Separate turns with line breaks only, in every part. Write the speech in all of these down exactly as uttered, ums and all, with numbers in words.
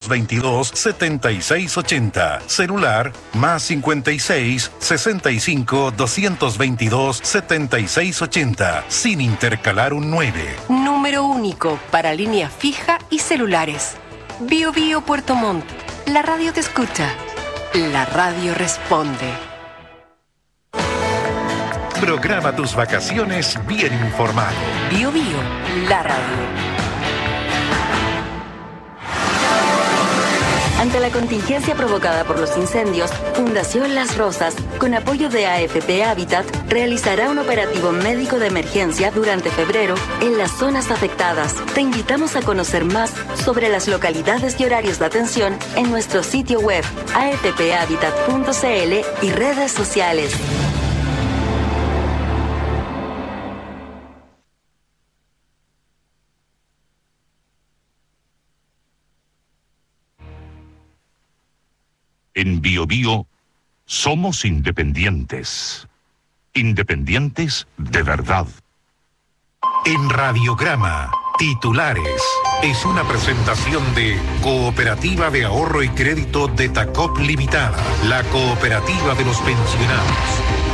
veintidós, setenta y seis ochenta. Celular más cincuenta y seis, sesenta y cinco, doscientos veintidós, setenta y seis ochenta. Sin intercalar un nueve.
Número único para línea fija y celulares. Bio Bio Puerto Montt. La radio te escucha. La radio responde.
Programa tus vacaciones bien informado.
Bio Bio, la radio.
Ante la contingencia provocada por los incendios, Fundación Las Rosas, con apoyo de A F P Habitat, realizará un operativo médico de emergencia durante febrero en las zonas afectadas. Te invitamos a conocer más sobre las localidades y horarios de atención en nuestro sitio web a f p habitat punto c l y redes sociales.
En Bio Bio somos independientes. Independientes de verdad.
En Radiograma, titulares. Es una presentación de Cooperativa de Ahorro y Crédito de Tacop Limitada, la cooperativa de los pensionados.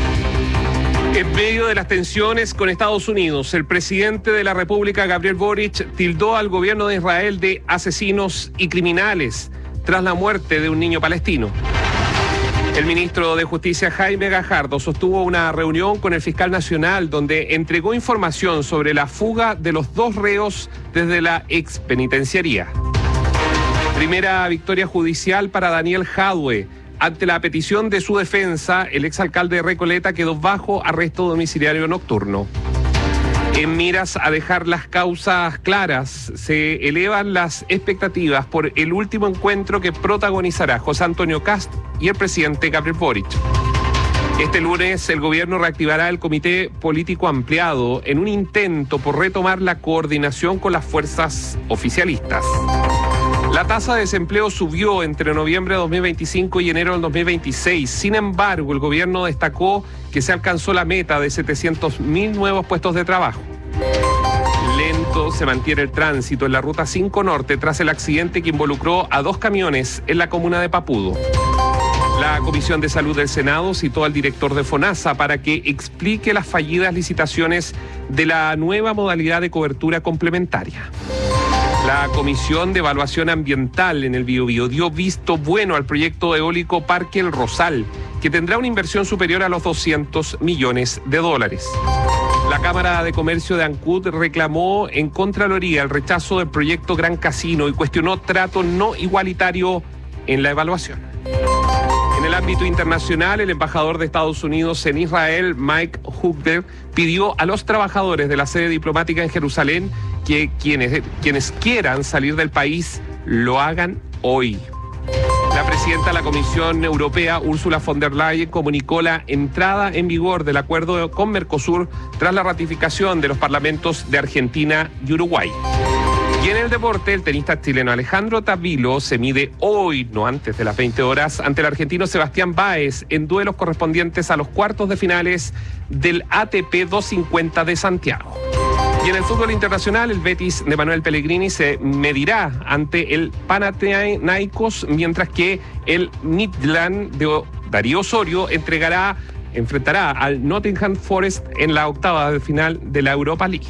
En medio de las tensiones con Estados Unidos, el presidente de la República, Gabriel Boric, tildó al gobierno de Israel de asesinos y criminales tras la muerte de un niño palestino. El ministro de Justicia, Jaime Gajardo, sostuvo una reunión con el fiscal nacional donde entregó información sobre la fuga de los dos reos desde la expenitenciaría. Primera victoria judicial para Daniel Jadwe. Ante la petición de su defensa, el exalcalde de Recoleta quedó bajo arresto domiciliario nocturno. En miras a dejar las causas claras, se elevan las expectativas por el último encuentro que protagonizará José Antonio Kast y el presidente Gabriel Boric. Este lunes el gobierno reactivará el comité político ampliado en un intento por retomar la coordinación con las fuerzas oficialistas. La tasa de desempleo subió entre noviembre de dos mil veinticinco y enero del dos mil veintiséis. Sin embargo, el gobierno destacó que se alcanzó la meta de setecientos mil nuevos puestos de trabajo. Lento se mantiene el tránsito en la ruta cinco Norte tras el accidente que involucró a dos camiones en la comuna de Papudo. La Comisión de Salud del Senado citó al director de FONASA para que explique las fallidas licitaciones de la nueva modalidad de cobertura complementaria. La Comisión de Evaluación Ambiental en el Biobío dio visto bueno al proyecto eólico Parque El Rosal, que tendrá una inversión superior a los doscientos millones de dólares. La Cámara de Comercio de Ancud reclamó en Contraloría el rechazo del proyecto Gran Casino y cuestionó trato no igualitario en la evaluación. En el ámbito internacional, el embajador de Estados Unidos en Israel, Mike Hugder, pidió a los trabajadores de la sede diplomática en Jerusalén que quienes, quienes quieran salir del país lo hagan hoy. La presidenta de la Comisión Europea, Ursula von der Leyen, comunicó la entrada en vigor del acuerdo con Mercosur tras la ratificación de los parlamentos de Argentina y Uruguay. Y en el deporte, el tenista chileno Alejandro Tavilo se mide hoy, no antes de las veinte horas, ante el argentino Sebastián Báez en duelos correspondientes a los cuartos de finales del A T P doscientos cincuenta de Santiago. Y en el fútbol internacional, el Betis de Manuel Pellegrini se medirá ante el Panathinaikos, mientras que el Midland de Darío Osorio entregará, enfrentará al Nottingham Forest en la octava de final de la Europa League.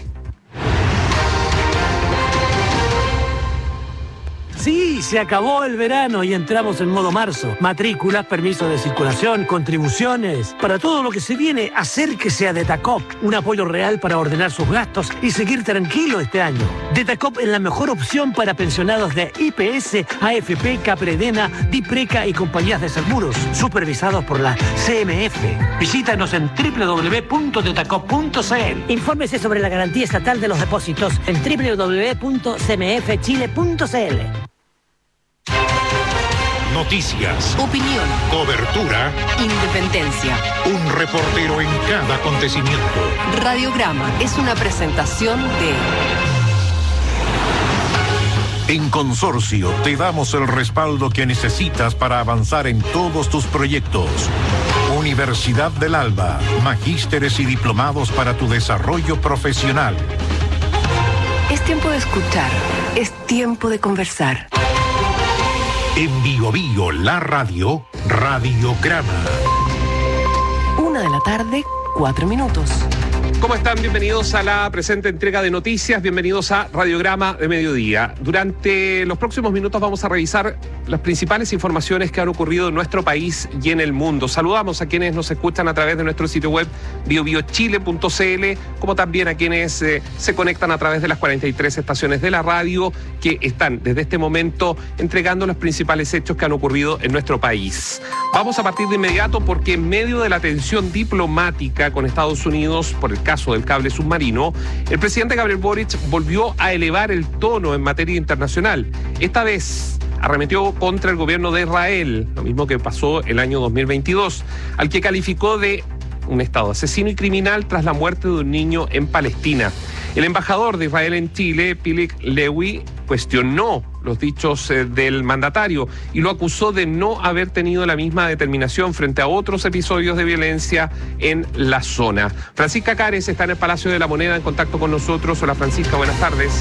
Sí, se acabó el verano y entramos en modo marzo. Matrículas, permisos de circulación, contribuciones. Para todo lo que se viene, acérquese a Detacop. Un apoyo real para ordenar sus gastos y seguir tranquilo este año. Detacop es la mejor opción para pensionados de I P S, A F P, Capredena, Dipreca y compañías de seguros, supervisados por la C M F. Visítanos en doble u doble u doble u punto detacop punto c l.
Infórmese sobre la garantía estatal de los depósitos en doble u doble u doble u punto c m f chile punto c l.
Noticias,
opinión,
cobertura,
independencia.
Un reportero en cada acontecimiento.
Radiograma es una presentación de...
En Consorcio te damos el respaldo que necesitas para avanzar en todos tus proyectos. Universidad del Alba, magísteres y diplomados para tu desarrollo profesional.
Es tiempo de escuchar, es tiempo de conversar.
En Bio Bio, la radio, Radiograma.
Una de la tarde, cuatro minutos.
¿Cómo están? Bienvenidos a la presente entrega de noticias, bienvenidos a Radiograma de Mediodía. Durante los próximos minutos vamos a revisar las principales informaciones que han ocurrido en nuestro país y en el mundo. Saludamos a quienes nos escuchan a través de nuestro sitio web bio bio chile punto c l, como también a quienes eh, se conectan a través de las cuarenta y tres estaciones de la radio que están desde este momento entregando los principales hechos que han ocurrido en nuestro país. Vamos a partir de inmediato porque en medio de la tensión diplomática con Estados Unidos por el caso del cable submarino, el presidente Gabriel Boric volvió a elevar el tono en materia internacional. Esta vez arremetió contra el gobierno de Israel, lo mismo que pasó el año dos mil veintidós, al que calificó de un Estado asesino y criminal tras la muerte de un niño en Palestina. El embajador de Israel en Chile, Pilik Lewy, cuestionó los dichos eh, del mandatario y lo acusó de no haber tenido la misma determinación frente a otros episodios de violencia en la zona. Francisca Cares está en el Palacio de la Moneda en contacto con nosotros. Hola Francisca, buenas tardes.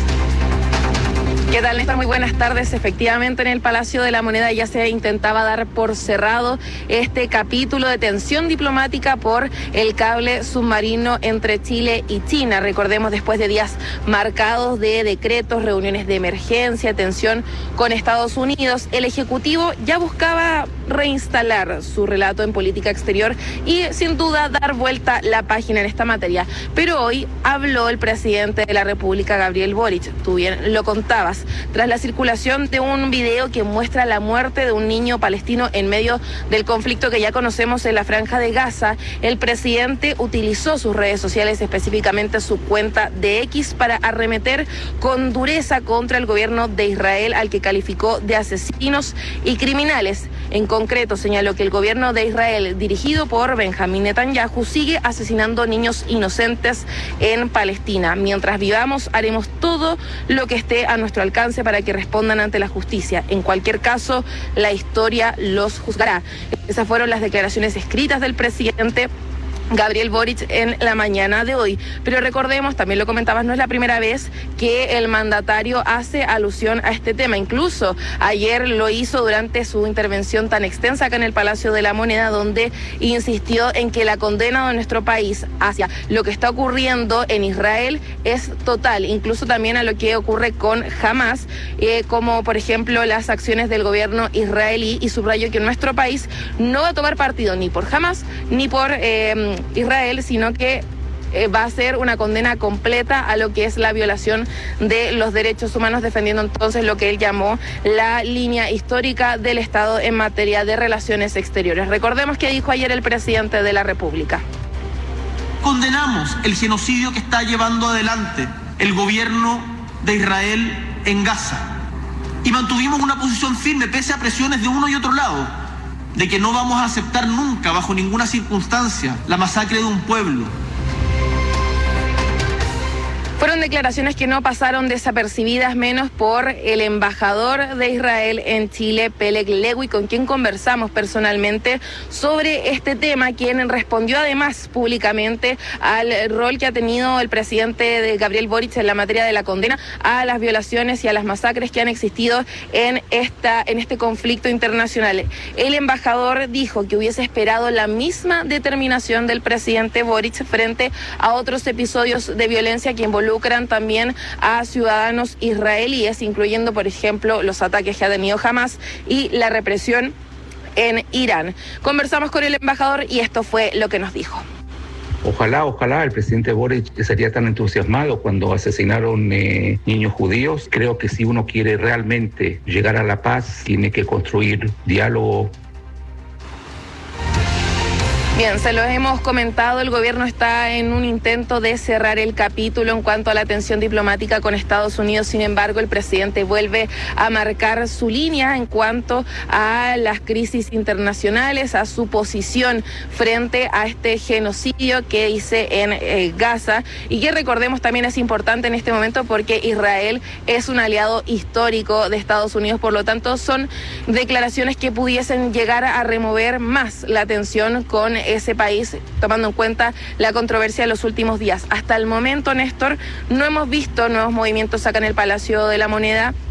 ¿Qué tal, Néstor? Muy buenas tardes. Efectivamente, en el Palacio de la Moneda ya se intentaba dar por cerrado este capítulo de tensión diplomática por el cable submarino entre Chile y China. Recordemos, después de días marcados de decretos, reuniones de emergencia, tensión con Estados Unidos, el Ejecutivo ya buscaba reinstalar su relato en política exterior y, sin duda, dar vuelta la página en esta materia. Pero hoy habló el presidente de la República, Gabriel Boric. Tú bien lo contabas. Tras la circulación de un video que muestra la muerte de un niño palestino en medio del conflicto que ya conocemos en la Franja de Gaza, el presidente utilizó sus redes sociales, específicamente su cuenta de X, para arremeter con dureza contra el gobierno de Israel, al que calificó de asesinos y criminales. En concreto, señaló que el gobierno de Israel, dirigido por Benjamín Netanyahu, sigue asesinando niños inocentes en Palestina. Mientras vivamos, haremos todo lo que esté a nuestro alcance para que respondan ante la justicia. En cualquier caso, la historia los juzgará. Esas fueron las declaraciones escritas del presidente Gabriel Boric en la mañana de hoy. Pero recordemos, también lo comentabas, no es la primera vez que el mandatario hace alusión a este tema. Incluso ayer lo hizo durante su intervención tan extensa acá en el Palacio de la Moneda, donde insistió en que la condena de nuestro país hacia lo que está ocurriendo en Israel es total, incluso también a lo que ocurre con Hamas, eh, como por ejemplo las acciones del gobierno israelí, y subrayó que nuestro país no va a tomar partido ni por Hamas ni por eh, Israel, sino que eh, va a ser una condena completa a lo que es la violación de los derechos humanos, defendiendo entonces lo que él llamó la línea histórica del Estado en materia de relaciones exteriores. Recordemos que dijo ayer el presidente de la República.
Condenamos el genocidio que está llevando adelante el gobierno de Israel en Gaza y mantuvimos una posición firme pese a presiones de uno y otro lado, de que no vamos a aceptar nunca, bajo ninguna circunstancia, la masacre de un pueblo.
Fueron declaraciones que no pasaron desapercibidas, menos por el embajador de Israel en Chile, Pilik Lewy, con quien conversamos personalmente sobre este tema, quien respondió además públicamente al rol que ha tenido el presidente de Gabriel Boric en la materia de la condena a las violaciones y a las masacres que han existido en esta en este conflicto internacional. El embajador dijo que hubiese esperado la misma determinación del presidente Boric frente a otros episodios de violencia que involucran involucran también a ciudadanos israelíes, incluyendo, por ejemplo, los ataques que ha tenido Hamas y la represión en Irán. Conversamos con el embajador y esto fue lo que nos dijo.
Ojalá, ojalá el presidente Boric estaría tan entusiasmado cuando asesinaron eh, niños judíos. Creo que si uno quiere realmente llegar a la paz, tiene que construir diálogo.
Bien, se lo hemos comentado, el gobierno está en un intento de cerrar el capítulo en cuanto a la tensión diplomática con Estados Unidos. Sin embargo, el presidente vuelve a marcar su línea en cuanto a las crisis internacionales, a su posición frente a este genocidio que hice en eh, Gaza, y que recordemos también es importante en este momento porque Israel es un aliado histórico de Estados Unidos. Por lo tanto, son declaraciones que pudiesen llegar a remover más la tensión con ese país, tomando en cuenta la controversia de los últimos días. Hasta el momento, Néstor, no hemos visto nuevos movimientos acá en el Palacio de la Moneda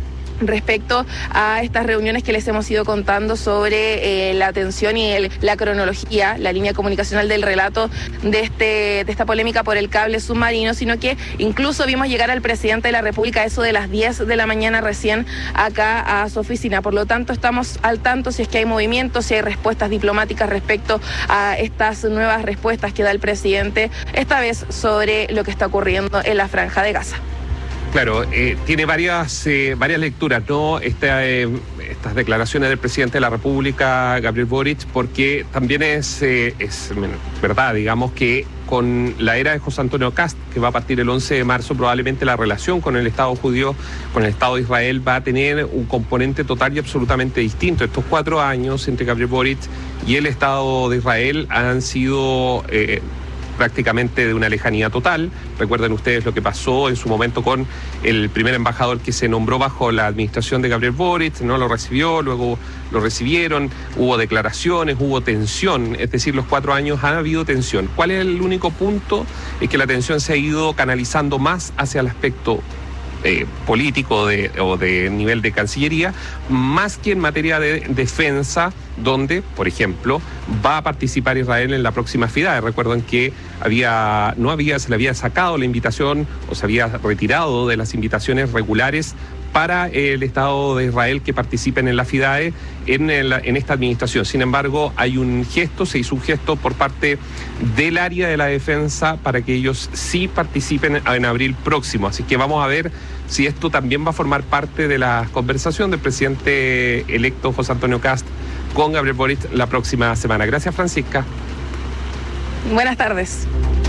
respecto a estas reuniones que les hemos ido contando sobre eh, la atención y el, la cronología, la línea comunicacional del relato de, este, de esta polémica por el cable submarino, sino que incluso vimos llegar al presidente de la República a eso de las diez de la mañana recién acá a su oficina. Por lo tanto, estamos al tanto si es que hay movimientos, si hay respuestas diplomáticas respecto a estas nuevas respuestas que da el presidente, esta vez sobre lo que está ocurriendo en la Franja de Gaza.
Claro, eh, tiene varias eh, varias lecturas, ¿no? Esta, eh, estas declaraciones del presidente de la República, Gabriel Boric, porque también es, eh, es verdad, digamos, que con la era de José Antonio Kast, que va a partir el once de marzo, probablemente la relación con el Estado judío, con el Estado de Israel, va a tener un componente total y absolutamente distinto. Estos cuatro años entre Gabriel Boric y el Estado de Israel han sido Eh, prácticamente de una lejanía total. Recuerden ustedes lo que pasó en su momento con el primer embajador que se nombró bajo la administración de Gabriel Boric, no lo recibió, luego lo recibieron, hubo declaraciones, hubo tensión, es decir, los cuatro años ha habido tensión. ¿Cuál es el único punto? Es que la tensión se ha ido canalizando más hacia el aspecto Eh, político de, o de nivel de Cancillería, más que en materia de defensa, donde, por ejemplo, va a participar Israel en la próxima FIDAE. Recuerden que había, no había, se le había sacado la invitación o se había retirado de las invitaciones regulares para el Estado de Israel que participen en la FIDAE en, el, en esta administración. Sin embargo, hay un gesto, se hizo un gesto por parte del área de la defensa para que ellos sí participen en abril próximo. Así que vamos a ver si esto también va a formar parte de la conversación del presidente electo José Antonio Kast con Gabriel Boric la próxima semana. Gracias, Francisca.
Buenas tardes.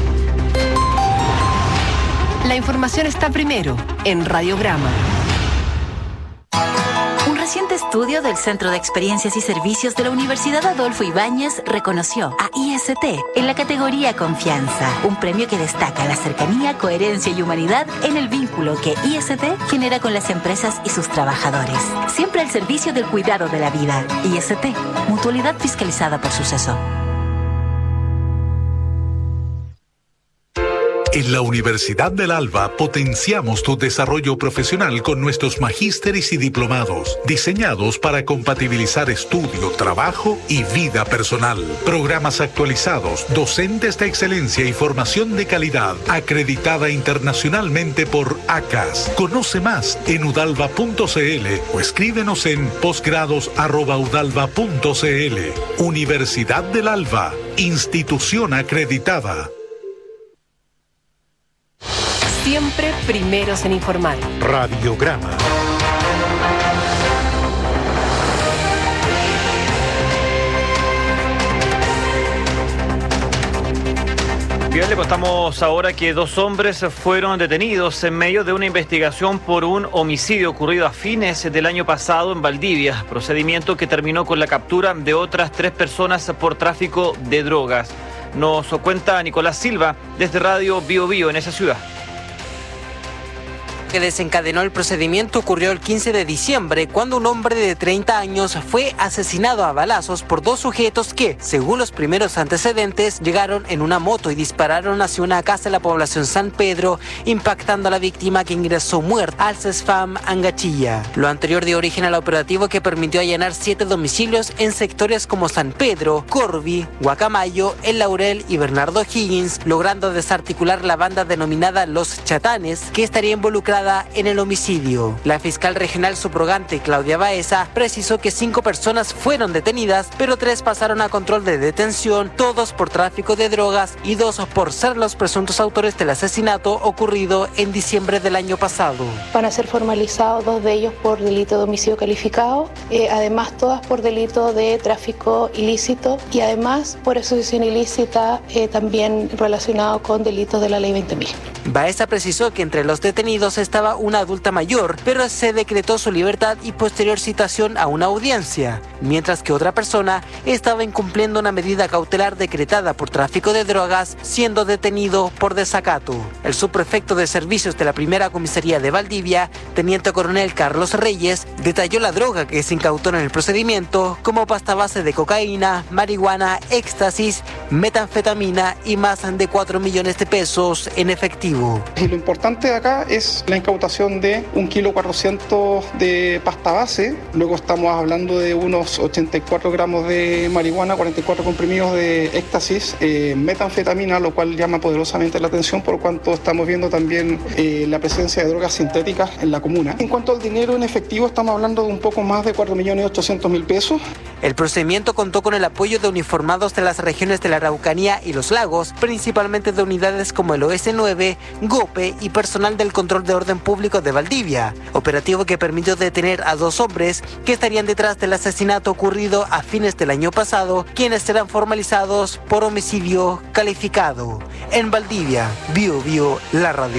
La información está primero en Radiograma.
Un reciente estudio del Centro de Experiencias y Servicios de la Universidad Adolfo Ibáñez reconoció a I S T en la categoría Confianza, un premio que destaca la cercanía, coherencia y humanidad en el vínculo que I S T genera con las empresas y sus trabajadores. Siempre al servicio del cuidado de la vida. I S T, mutualidad fiscalizada por Suceso.
En la Universidad del Alba potenciamos tu desarrollo profesional con nuestros magísteres y diplomados, diseñados para compatibilizar estudio, trabajo y vida personal. Programas actualizados, docentes de excelencia y formación de calidad, acreditada internacionalmente por A C A S. Conoce más en udalva punto c l o escríbenos en posgrados arroba udalva punto c l. Universidad del Alba, institución acreditada.
Siempre primeros en informar.
Radiograma.
Bien, le contamos ahora que dos hombres fueron detenidos en medio de una investigación por un homicidio ocurrido a fines del año pasado en Valdivia, procedimiento que terminó con la captura de otras tres personas por tráfico de drogas. Nos cuenta Nicolás Silva desde Radio Bio Bio en esa ciudad.
Que desencadenó el procedimiento ocurrió el quince de diciembre, cuando un hombre de treinta años fue asesinado a balazos por dos sujetos que, según los primeros antecedentes, llegaron en una moto y dispararon hacia una casa en la población San Pedro, impactando a la víctima, que ingresó muerta al CESFAM Angachilla. Lo anterior dio origen al operativo que permitió allanar siete domicilios en sectores como San Pedro, Corvi, Guacamayo, El Laurel y Bernardo Higgins, logrando desarticular la banda denominada Los Chatanes, que estaría involucrada en el homicidio. La fiscal regional subrogante Claudia Baeza precisó que cinco personas fueron detenidas, pero tres pasaron a control de detención, todos por tráfico de drogas y dos por ser los presuntos autores del asesinato ocurrido en diciembre del año pasado.
Van a ser formalizados dos de ellos por delito de homicidio calificado, eh, además todas por delito de tráfico ilícito y además por asociación ilícita eh, también relacionado con delitos de la ley veinte mil.
Baeza precisó que entre los detenidos estaba una adulta mayor, pero se decretó su libertad y posterior citación a una audiencia, mientras que otra persona estaba incumpliendo una medida cautelar decretada por tráfico de drogas, siendo detenido por desacato. El subprefecto de servicios de la primera comisaría de Valdivia, teniente coronel Carlos Reyes, detalló la droga que se incautó en el procedimiento como pasta base de cocaína, marihuana, éxtasis, metanfetamina y más de cuatro millones de pesos en efectivo. operativo.
Y lo importante de acá es la incautación de un kilo cuatrocientos de pasta base, luego estamos hablando de unos ochenta y cuatro gramos de marihuana, cuarenta y cuatro comprimidos de éxtasis, eh, metanfetamina, lo cual llama poderosamente la atención por cuanto estamos viendo también eh, la presencia de drogas sintéticas en la comuna. En cuanto al dinero en efectivo, estamos hablando de un poco más de cuatro millones ochocientos mil pesos.
El procedimiento contó con el apoyo de uniformados de las regiones de la Araucanía y los Lagos, principalmente de unidades como el O S nueve, GOPE y personal del Control de Orden Público de Valdivia. Operativo que permitió detener a dos hombres que estarían detrás del asesinato ocurrido a fines del año pasado, quienes serán formalizados por homicidio calificado. En Valdivia, Bio Bio, la radio.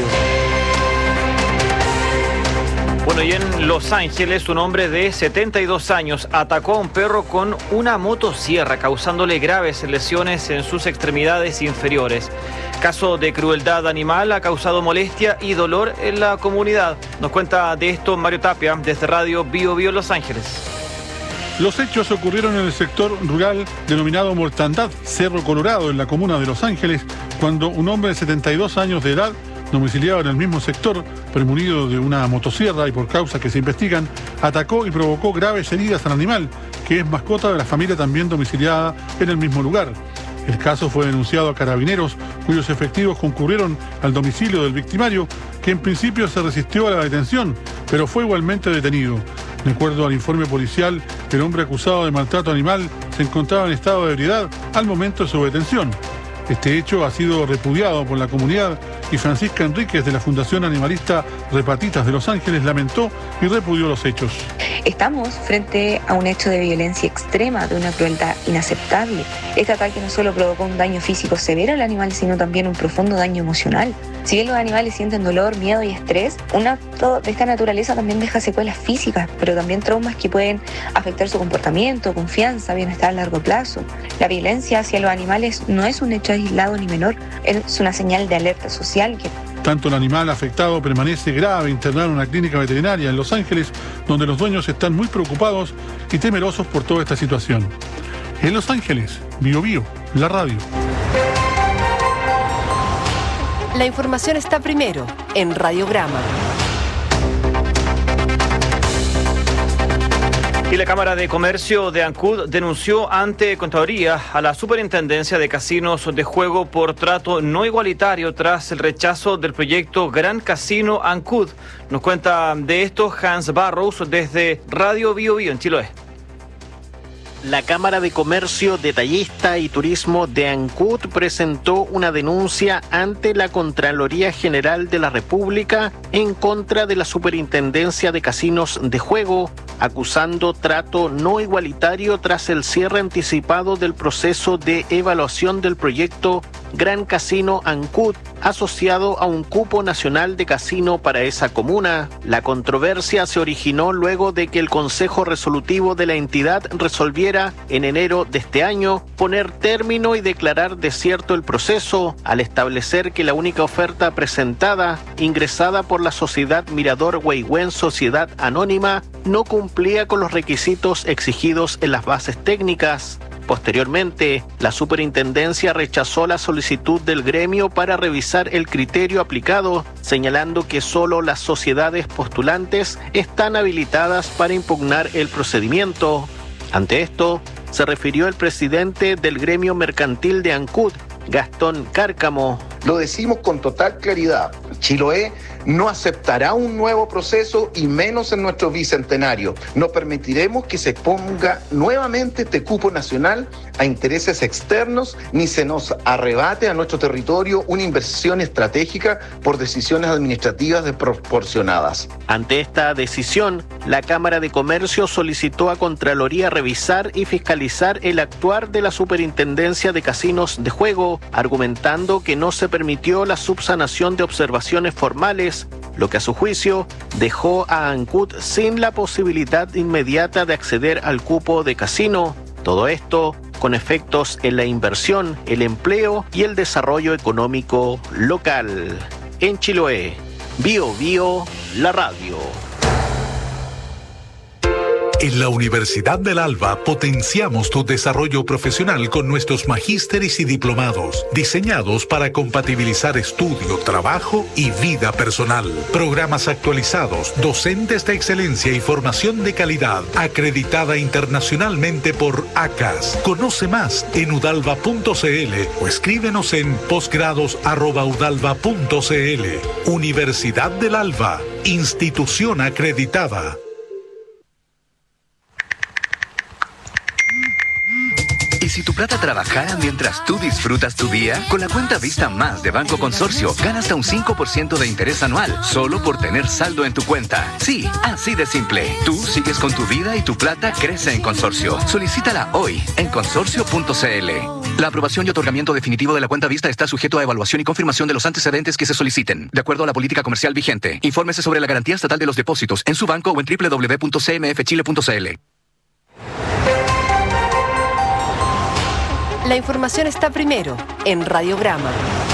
Bueno, y en Los Ángeles, un hombre de setenta y dos años atacó a un perro con una motosierra, causándole graves lesiones en sus extremidades inferiores. Caso de crueldad animal ha causado molestia y dolor en la comunidad. Nos cuenta de esto Mario Tapia, desde Radio Bio Bio Los Ángeles.
Los hechos ocurrieron en el sector rural denominado Mortandad, Cerro Colorado, en la comuna de Los Ángeles, cuando un hombre de setenta y dos años de edad, domiciliado en el mismo sector, premunido de una motosierra y por causas que se investigan, atacó y provocó graves heridas al animal, que es mascota de la familia también domiciliada en el mismo lugar. El caso fue denunciado a carabineros, cuyos efectivos concurrieron al domicilio del victimario, que en principio se resistió a la detención, pero fue igualmente detenido. De acuerdo al informe policial, el hombre acusado de maltrato animal se encontraba en estado de ebriedad al momento de su detención. Este hecho ha sido repudiado por la comunidad y Francisca Enríquez de la Fundación Animalista Repatitas de Los Ángeles lamentó y repudió los hechos.
Estamos frente a un hecho de violencia extrema, de una crueldad inaceptable. Este ataque no solo provocó un daño físico severo al animal, sino también un profundo daño emocional. Si bien los animales sienten dolor, miedo y estrés, un acto de esta naturaleza también deja secuelas físicas, pero también traumas que pueden afectar su comportamiento, confianza, bienestar a largo plazo. La violencia hacia los animales no es un hecho aislado ni menor, es una señal de alerta social que...
Tanto el animal afectado permanece grave internado en una clínica veterinaria en Los Ángeles, donde los dueños están muy preocupados y temerosos por toda esta situación. En Los Ángeles, Bio Bio, la radio.
La información está primero en Radiograma.
Y la Cámara de Comercio de Ancud denunció ante Contraloría a la Superintendencia de Casinos de Juego por trato no igualitario tras el rechazo del proyecto Gran Casino Ancud. Nos cuenta de esto Hans Barrows desde Radio Bio Bio en Chiloé.
La Cámara de Comercio, Detallista y Turismo de Ancud presentó una denuncia ante la Contraloría General de la República en contra de la Superintendencia de Casinos de Juego, acusando trato no igualitario tras el cierre anticipado del proceso de evaluación del proyecto Gran Casino Ancud, asociado a un cupo nacional de casino para esa comuna. La controversia se originó luego de que el Consejo Resolutivo de la entidad resolviera en enero de este año poner término y declarar desierto el proceso, al establecer que la única oferta presentada, ingresada por la sociedad Mirador Huehuen Sociedad Anónima, no cumplía con los requisitos exigidos en las bases técnicas. Posteriormente, la superintendencia rechazó la solicitud del gremio para revisar el criterio aplicado, señalando que solo las sociedades postulantes están habilitadas para impugnar el procedimiento. Ante esto, se refirió el presidente del gremio mercantil de Ancud, Gastón Cárcamo.
Lo decimos con total claridad. Chiloé no aceptará un nuevo proceso y menos en nuestro bicentenario. No permitiremos que se exponga nuevamente este cupo nacional a intereses externos ni se nos arrebate a nuestro territorio una inversión estratégica por decisiones administrativas desproporcionadas.
Ante esta decisión, la Cámara de Comercio solicitó a Contraloría revisar y fiscalizar el actuar de la Superintendencia de Casinos de Juego, argumentando que no se permitió la subsanación de observaciones formales, lo que a su juicio dejó a Ancud sin la posibilidad inmediata de acceder al cupo de casino. Todo esto con efectos en la inversión, el empleo y el desarrollo económico local. En Chiloé, Bio Bio, la radio.
En la Universidad del Alba potenciamos tu desarrollo profesional con nuestros magísteres y diplomados, diseñados para compatibilizar estudio, trabajo y vida personal. Programas actualizados, docentes de excelencia y formación de calidad, acreditada internacionalmente por A C A S. Conoce más en udalva punto c l o escríbenos en posgrados arroba udalva punto c l. Universidad del Alba, institución acreditada.
¿Y si tu plata trabajara mientras tú disfrutas tu día? Con la cuenta Vista Más de Banco Consorcio, gana hasta un cinco por ciento de interés anual, solo por tener saldo en tu cuenta. Sí, así de simple. Tú sigues con tu vida y tu plata crece en Consorcio. Solicítala hoy en consorcio punto c l. La aprobación y otorgamiento definitivo de la cuenta Vista está sujeto a evaluación y confirmación de los antecedentes que se soliciten, de acuerdo a la política comercial vigente. Infórmese sobre la garantía estatal de los depósitos en su banco o en doble u doble u doble u punto c m f chile punto c l.
La información está primero en Radiograma.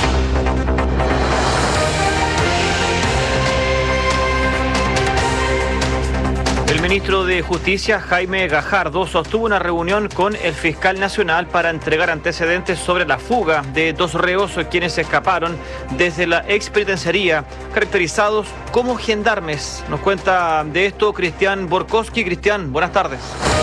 El ministro de Justicia, Jaime Gajardo, sostuvo una reunión con el fiscal nacional para entregar antecedentes sobre la fuga de dos reos quienes escaparon desde la expenitenciaría, caracterizados como gendarmes. Nos cuenta de esto Cristian Borkowski. Cristian, buenas tardes.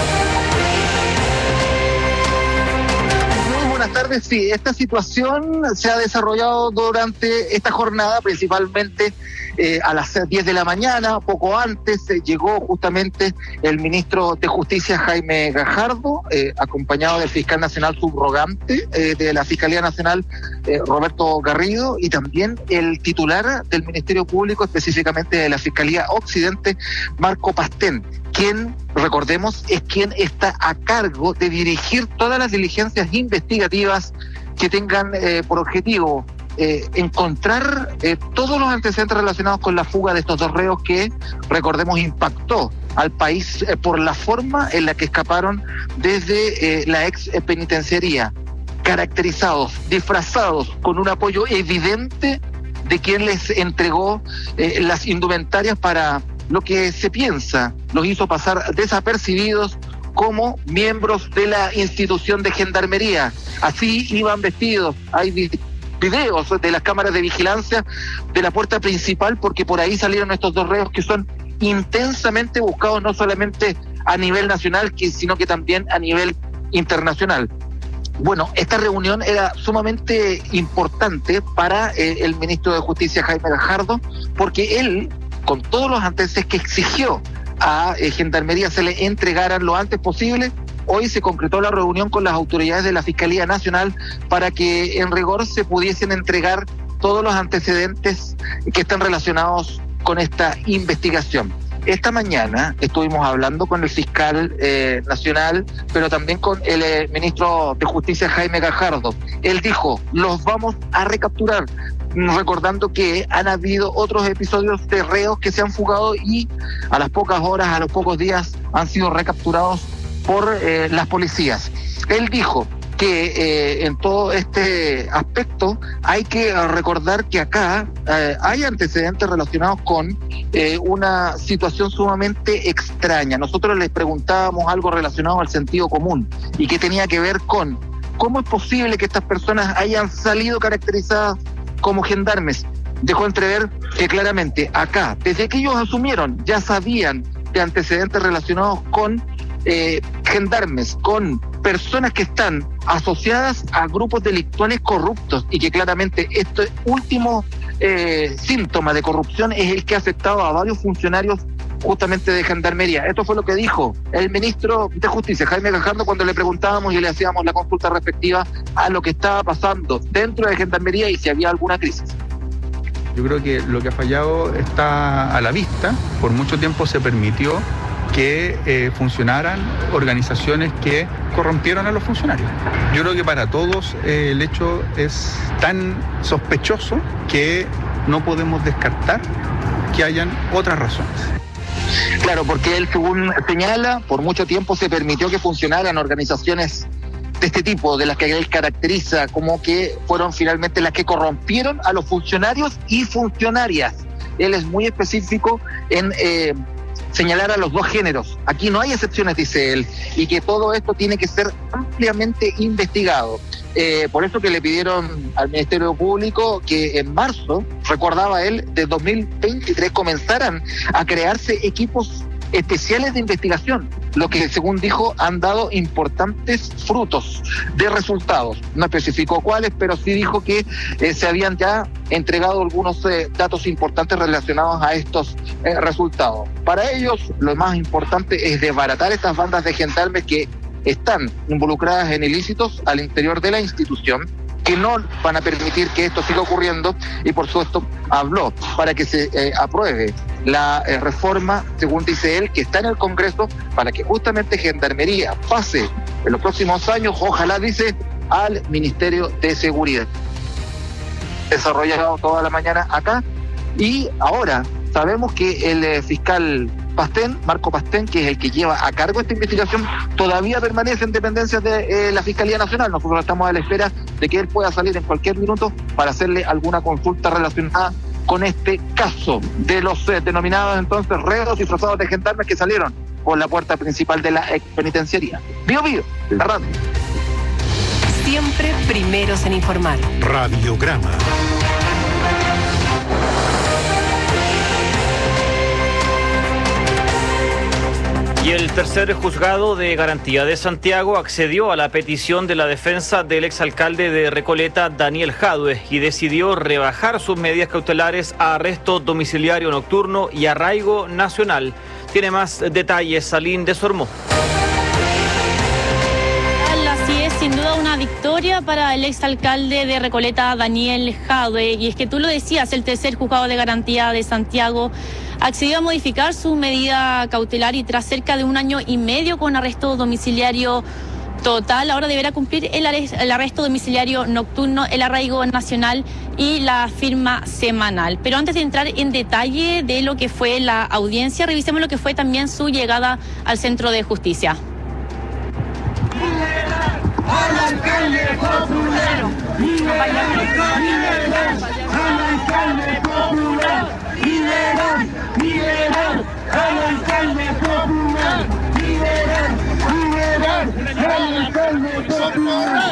Buenas tardes. Sí, esta situación se ha desarrollado durante esta jornada, principalmente eh, a las diez de la mañana. Poco antes eh, llegó justamente el ministro de Justicia, Jaime Gajardo, eh, acompañado del fiscal nacional subrogante eh, de la Fiscalía Nacional, eh, Roberto Garrido, y también el titular del Ministerio Público, específicamente de la Fiscalía Occidente, Marco Pastén, quien, recordemos, es quien está a cargo de dirigir todas las diligencias investigativas que tengan eh, por objetivo eh, encontrar eh, todos los antecedentes relacionados con la fuga de estos dos reos que, recordemos, impactó al país eh, por la forma en la que escaparon desde eh, la ex penitenciaría, caracterizados, disfrazados, con un apoyo evidente de quien les entregó eh, las indumentarias para lo que se piensa los hizo pasar desapercibidos como miembros de la institución de gendarmería. Así iban vestidos. Hay videos de las cámaras de vigilancia de la puerta principal, porque por ahí salieron estos dos reos que son intensamente buscados no solamente a nivel nacional, sino que también a nivel internacional. Bueno, esta reunión era sumamente importante para eh, el ministro de Justicia, Jaime Gajardo, porque él, con todos los antecedentes que exigió a eh, Gendarmería se le entregaran lo antes posible, hoy se concretó la reunión con las autoridades de la Fiscalía Nacional para que en rigor se pudiesen entregar todos los antecedentes que están relacionados con esta investigación. Esta mañana estuvimos hablando con el fiscal eh, nacional, pero también con el eh, ministro de Justicia, Jaime Gajardo. Él dijo, los vamos a recapturar, recordando que han habido otros episodios de reos que se han fugado y a las pocas horas, a los pocos días, han sido recapturados por eh, las policías. Él dijo que eh, en todo este aspecto hay que recordar que acá eh, hay antecedentes relacionados con eh, una situación sumamente extraña. Nosotros les preguntábamos algo relacionado al sentido común y que tenía que ver con cómo es posible que estas personas hayan salido caracterizadas como gendarmes. Dejó entrever que claramente acá, desde que ellos asumieron, ya sabían de antecedentes relacionados con eh, gendarmes, con personas que están asociadas a grupos delictuales corruptos y que claramente este último eh, síntoma de corrupción es el que ha afectado a varios funcionarios justamente de Gendarmería. Esto fue lo que dijo el ministro de Justicia, Jaime Gajardo, cuando le preguntábamos y le hacíamos la consulta respectiva a lo que estaba pasando dentro de Gendarmería y si había alguna crisis.
Yo creo que lo que ha fallado está a la vista. Por mucho tiempo se permitió que eh, funcionaran organizaciones que corrompieron a los funcionarios. Yo creo que para todos eh, el hecho es tan sospechoso que no podemos descartar que hayan otras razones.
Claro, porque él, según señala, por mucho tiempo se permitió que funcionaran organizaciones de este tipo, de las que él caracteriza como que fueron finalmente las que corrompieron a los funcionarios y funcionarias. Él es muy específico en eh, señalar a los dos géneros. Aquí no hay excepciones, dice él, y que todo esto tiene que ser ampliamente investigado. Eh, por eso que le pidieron al Ministerio Público que en marzo, recordaba él, de dos mil veintitrés comenzaran a crearse equipos especiales de investigación, lo que según dijo han dado importantes frutos de resultados. No especificó cuáles, pero sí dijo que eh, se habían ya entregado algunos eh, datos importantes relacionados a estos eh, resultados. Para ellos lo más importante es desbaratar estas bandas de gendarmes que están involucradas en ilícitos al interior de la institución, que no van a permitir que esto siga ocurriendo, y por supuesto habló para que se eh, apruebe la eh, reforma, según dice él, que está en el Congreso, para que justamente Gendarmería pase en los próximos años, ojalá, dice, al Ministerio de Seguridad. Desarrollado toda la mañana acá, y ahora sabemos que el eh, fiscal Pastén, Marco Pastén, que es el que lleva a cargo esta investigación, todavía permanece en dependencias de eh, la Fiscalía Nacional. Nosotros estamos a la espera de que él pueda salir en cualquier minuto para hacerle alguna consulta relacionada con este caso de los eh, denominados entonces reos disfrazados de gendarmes que salieron por la puerta principal de la ex penitenciaría. Bío Bío, la radio.
Siempre primeros en informar.
Radiograma.
Y el tercer juzgado de garantía de Santiago accedió a la petición de la defensa del exalcalde de Recoleta, Daniel Jadue, y decidió rebajar sus medidas cautelares a arresto domiciliario nocturno y arraigo nacional. Tiene más detalles Salín de Sormó.
Así es, sin duda una victoria para el exalcalde de Recoleta, Daniel Jadue. Y es que tú lo decías, el tercer juzgado de garantía de Santiago accedió a modificar su medida cautelar y tras cerca de un año y medio con arresto domiciliario total, ahora deberá cumplir el, el arresto domiciliario nocturno, el arraigo nacional y la firma semanal. Pero antes de entrar en detalle de lo que fue la audiencia, revisemos lo que fue también su llegada al Centro de Justicia.
¡Al alcalde popular! ¡Liberar! ¡Al alcalde popular! ¡Liberar! ¡Liberar! ¡Al alcalde popular! ¡Liberar! ¡Liberar! ¡Al alcalde popular!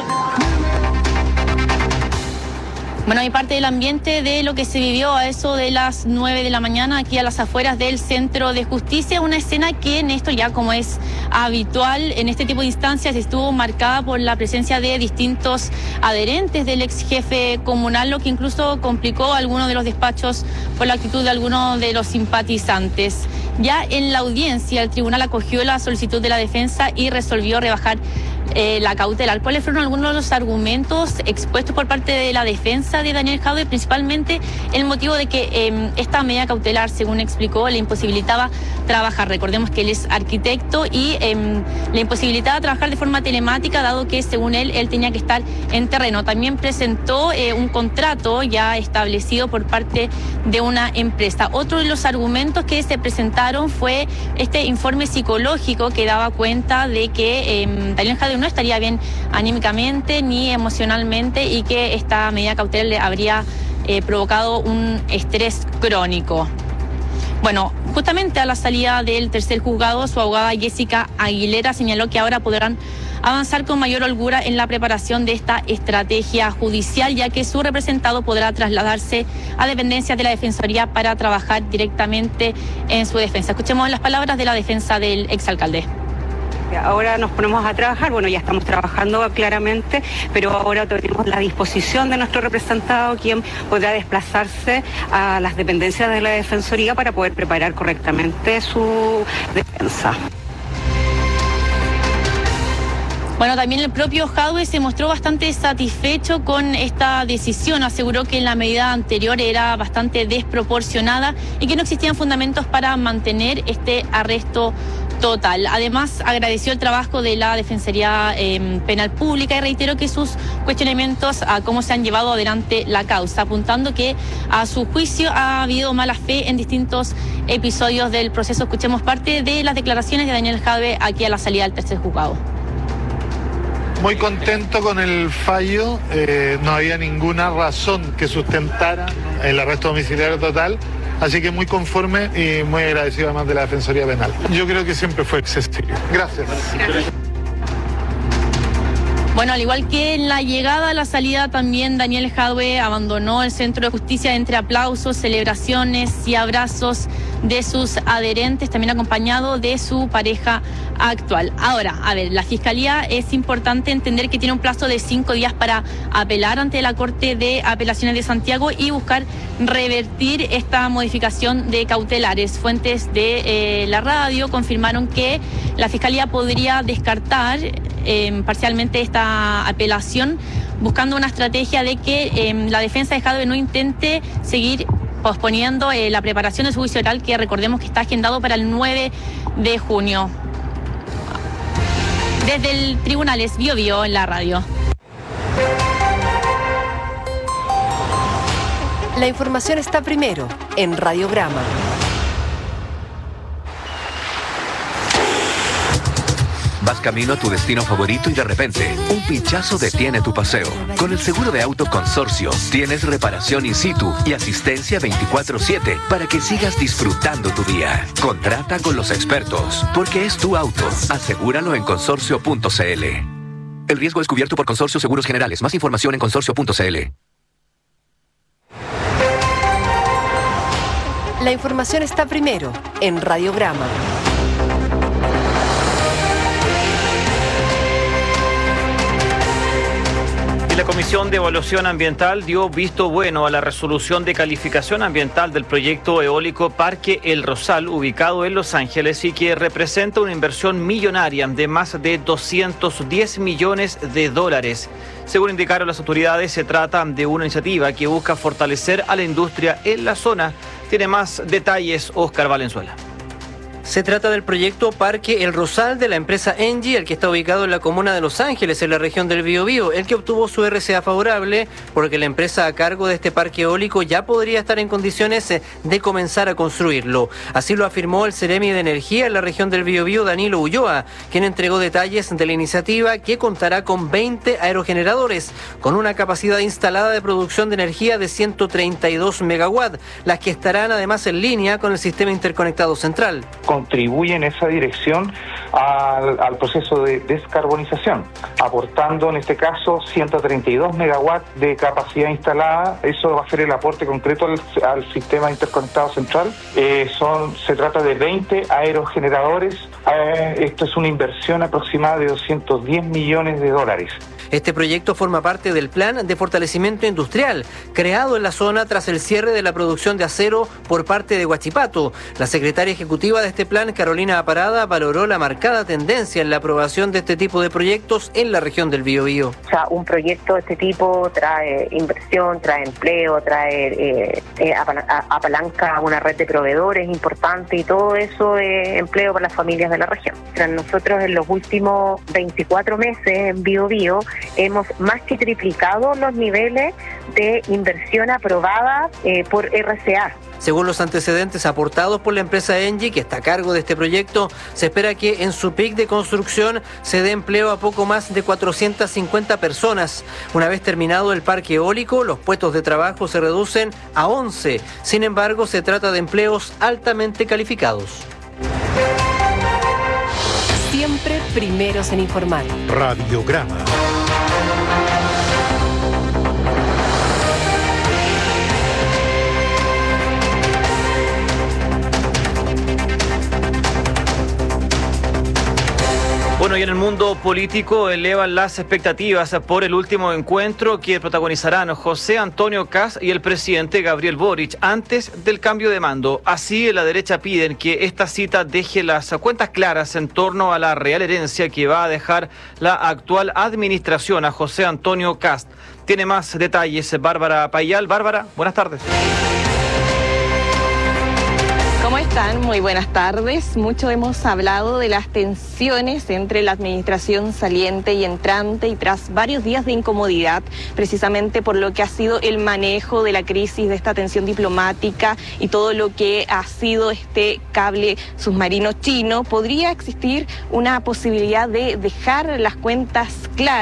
Bueno, hay parte del ambiente de lo que se vivió a eso de las nueve de la mañana aquí a las afueras del Centro de Justicia, una escena que en esto ya como es habitual en este tipo de instancias estuvo marcada por la presencia de distintos adherentes del ex jefe comunal, lo que incluso complicó algunos de los despachos por la actitud de algunos de los simpatizantes. Ya en la audiencia el tribunal acogió la solicitud de la defensa y resolvió rebajar Eh, la cautelar. ¿Cuáles fueron algunos de los argumentos expuestos por parte de la defensa de Daniel Jadue? Principalmente el motivo de que eh, esta medida cautelar, según explicó, le imposibilitaba trabajar. Recordemos que él es arquitecto y eh, le imposibilitaba trabajar de forma telemática, dado que, según él, él tenía que estar en terreno. También presentó eh, un contrato ya establecido por parte de una empresa. Otro de los argumentos que se presentaron fue este informe psicológico que daba cuenta de que eh, Daniel Jadue no estaría bien anímicamente ni emocionalmente y que esta medida cautelar le habría eh, provocado un estrés crónico. Bueno, justamente a la salida del tercer juzgado, su abogada Jessica Aguilera señaló que ahora podrán avanzar con mayor holgura en la preparación de esta estrategia judicial, ya que su representado podrá trasladarse a dependencias de la Defensoría para trabajar directamente en su defensa. Escuchemos las palabras de la defensa del exalcalde.
Ahora nos ponemos a trabajar, bueno, ya estamos trabajando claramente, pero ahora tenemos la disposición de nuestro representado, quien podrá desplazarse a las dependencias de la Defensoría para poder preparar correctamente su defensa.
Bueno, también el propio Jadue se mostró bastante satisfecho con esta decisión. Aseguró que la medida anterior era bastante desproporcionada y que no existían fundamentos para mantener este arresto total. Además, agradeció el trabajo de la Defensoría eh, Penal Pública y reiteró que sus cuestionamientos a cómo se han llevado adelante la causa, apuntando que a su juicio ha habido mala fe en distintos episodios del proceso. Escuchemos parte de las declaraciones de Daniel Jadue aquí a la salida del tercer juzgado.
Muy contento con el fallo, eh, no había ninguna razón que sustentara el arresto domiciliario total Así que muy conforme y muy agradecido además de la Defensoría Penal. Yo creo que siempre fue excesivo. Gracias. Gracias.
Bueno, al igual que en la llegada a la salida, también Daniel Jadwe abandonó el Centro de Justicia entre aplausos, celebraciones y abrazos de sus adherentes, también acompañado de su pareja actual. Ahora, a ver, la Fiscalía es importante entender que tiene un plazo de cinco días para apelar ante la Corte de Apelaciones de Santiago y buscar revertir esta modificación de cautelares. Fuentes de eh, la radio confirmaron que la Fiscalía podría descartar eh, parcialmente esta apelación, buscando una estrategia de que eh, la defensa de Jadwe no intente seguir posponiendo eh, la preparación de su juicio oral, que recordemos que está agendado para el nueve de junio. Desde el tribunal es Bio Bio en la radio.
La información está primero en Radiograma.
Vas camino a tu destino favorito y de repente, un pinchazo detiene tu paseo. Con el seguro de auto Consorcio, tienes reparación in situ y asistencia veinticuatro siete para que sigas disfrutando tu día. Contrata con los expertos, porque es tu auto. Asegúralo en consorcio punto c l. El riesgo es cubierto por Consorcio Seguros Generales. Más información en consorcio punto c l.
La información está primero en Radiograma.
La Comisión de Evaluación Ambiental dio visto bueno a la resolución de calificación ambiental del proyecto eólico Parque El Rosal, ubicado en Los Ángeles, y que representa una inversión millonaria de más de doscientos diez millones de dólares. Según indicaron las autoridades, se trata de una iniciativa que busca fortalecer a la industria en la zona. Tiene más detalles Óscar Valenzuela.
Se trata del proyecto Parque El Rosal de la empresa Engie, el que está ubicado en la comuna de Los Ángeles, en la región del Biobío, el que obtuvo su R C A favorable porque la empresa a cargo de este parque eólico ya podría estar en condiciones de comenzar a construirlo. Así lo afirmó el Ceremi de Energía en la región del Biobío, Danilo Ulloa, quien entregó detalles de la iniciativa, que contará con veinte aerogeneradores, con una capacidad instalada de producción de energía de ciento treinta y dos megawatts, las que estarán además en línea con el sistema interconectado central.
Contribuye en esa dirección al, al proceso de descarbonización, aportando en este caso ciento treinta y dos megawatts de capacidad instalada. Eso va a ser el aporte concreto al, al sistema interconectado central. Eh, son, se trata de veinte aerogeneradores. Eh, esto es una inversión aproximada de doscientos diez millones de dólares.
Este proyecto forma parte del Plan de Fortalecimiento Industrial, creado en la zona tras el cierre de la producción de acero por parte de Huachipato. La secretaria ejecutiva de este plan, Carolina Aparada, valoró la marcada tendencia en la aprobación de este tipo de proyectos en la región del Biobío.
O sea, un proyecto de este tipo trae inversión, trae empleo, trae eh, eh, apalanca una red de proveedores importante, y todo eso es empleo para las familias de la región. Tras nosotros en los últimos veinticuatro meses en Biobío hemos más que triplicado los niveles de inversión aprobada eh, por R C A.
Según los antecedentes aportados por la empresa Engie, que está a cargo de este proyecto, se espera que en su pic de construcción se dé empleo a poco más de cuatrocientas cincuenta personas. Una vez terminado el parque eólico, los puestos de trabajo se reducen a once. Sin embargo, se trata de empleos altamente calificados.
Siempre primeros en informar.
Radiograma.
Bueno, y en el mundo político elevan las expectativas por el último encuentro que protagonizarán José Antonio Kast y el presidente Gabriel Boric antes del cambio de mando. Así, en la derecha piden que esta cita deje las cuentas claras en torno a la real herencia que va a dejar la actual administración a José Antonio Kast. Tiene más detalles Bárbara Payal. Bárbara, buenas tardes.
¿Cómo están? Muy buenas tardes. Mucho hemos hablado de las tensiones entre la administración saliente y entrante, y tras varios días de incomodidad, precisamente por lo que ha sido el manejo de la crisis, de esta tensión diplomática y todo lo que ha sido este cable submarino chino, podría existir una posibilidad de dejar las cuentas claras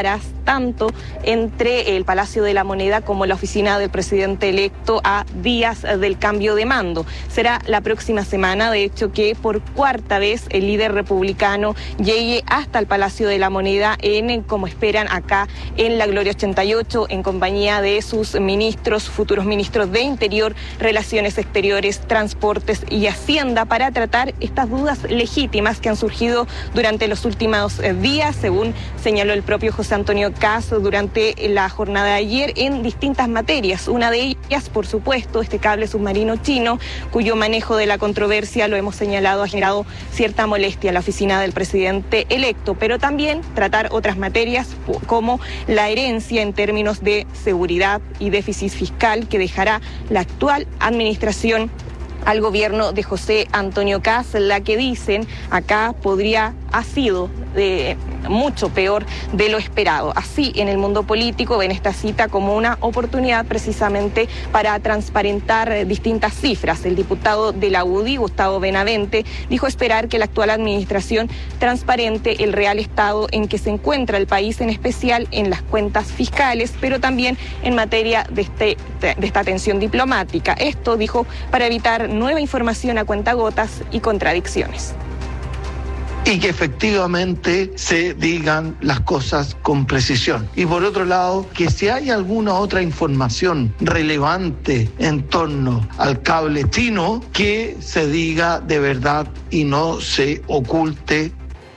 tanto entre el Palacio de la Moneda como la oficina del presidente electo a días del cambio de mando. Será la próxima semana, de hecho, que por cuarta vez el líder republicano llegue hasta el Palacio de la Moneda en, como esperan acá en la Gloria ochenta y ocho, en compañía de sus ministros, futuros ministros de Interior, Relaciones Exteriores, Transportes y Hacienda, para tratar estas dudas legítimas que han surgido durante los últimos días, según señaló el propio José Antonio Kast durante la jornada de ayer, en distintas materias. Una de ellas, por supuesto, este cable submarino chino, cuyo manejo de la controversia, lo hemos señalado, ha generado cierta molestia a la oficina del presidente electo, pero también tratar otras materias como la herencia en términos de seguridad y déficit fiscal que dejará la actual administración al gobierno de José Antonio Kast, la que dicen acá podría ha sido eh, mucho peor de lo esperado. Así, en el mundo político ven esta cita como una oportunidad precisamente para transparentar eh, distintas cifras. El diputado de la U D I, Gustavo Benavente, dijo esperar que la actual administración transparente el real estado en que se encuentra el país, en especial en las cuentas fiscales, pero también en materia de, este, de esta tensión diplomática. Esto, dijo, para evitar nueva información a cuentagotas y contradicciones.
Y que efectivamente se digan las cosas con precisión. Y por otro lado, que si hay alguna otra información relevante en torno al cable chino, que se diga de verdad y no se oculte.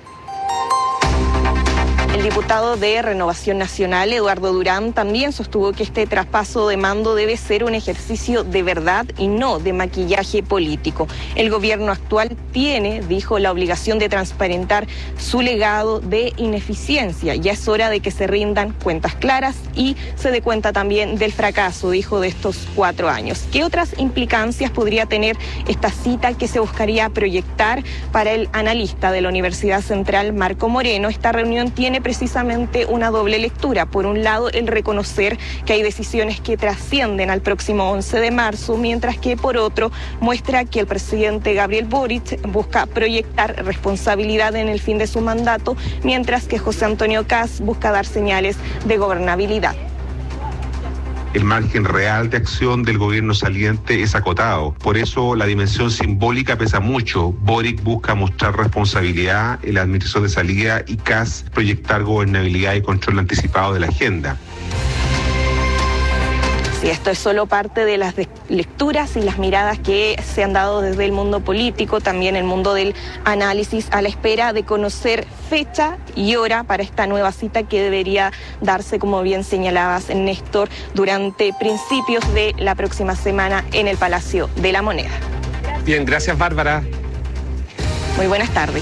El diputado de Renovación Nacional, Eduardo Durán, también sostuvo que este traspaso de mando debe ser un ejercicio de verdad y no de maquillaje político. El gobierno actual tiene, dijo, la obligación de transparentar su legado de ineficiencia. Ya es hora de que se rindan cuentas claras y se dé cuenta también del fracaso, dijo, de estos cuatro años. ¿Qué otras implicancias podría tener esta cita que se buscaría proyectar? Para el analista de la Universidad Central, Marco Moreno, esta reunión tiene precisamente una doble lectura. Por un lado, el reconocer que hay decisiones que trascienden al próximo once de marzo, mientras que por otro muestra que el presidente Gabriel Boric busca proyectar responsabilidad en el fin de su mandato, mientras que José Antonio Kast busca dar señales de gobernabilidad.
El margen real de acción del gobierno saliente es acotado. Por eso la dimensión simbólica pesa mucho. Boric busca mostrar responsabilidad en la administración de salida y Kast proyectar gobernabilidad y control anticipado de la agenda.
Sí, esto es solo parte de las lecturas y las miradas que se han dado desde el mundo político, también el mundo del análisis, a la espera de conocer fecha y hora para esta nueva cita que debería darse, como bien señalabas, Néstor, durante principios de la próxima semana en el Palacio de la Moneda.
Bien, gracias, Bárbara.
Muy buenas tardes.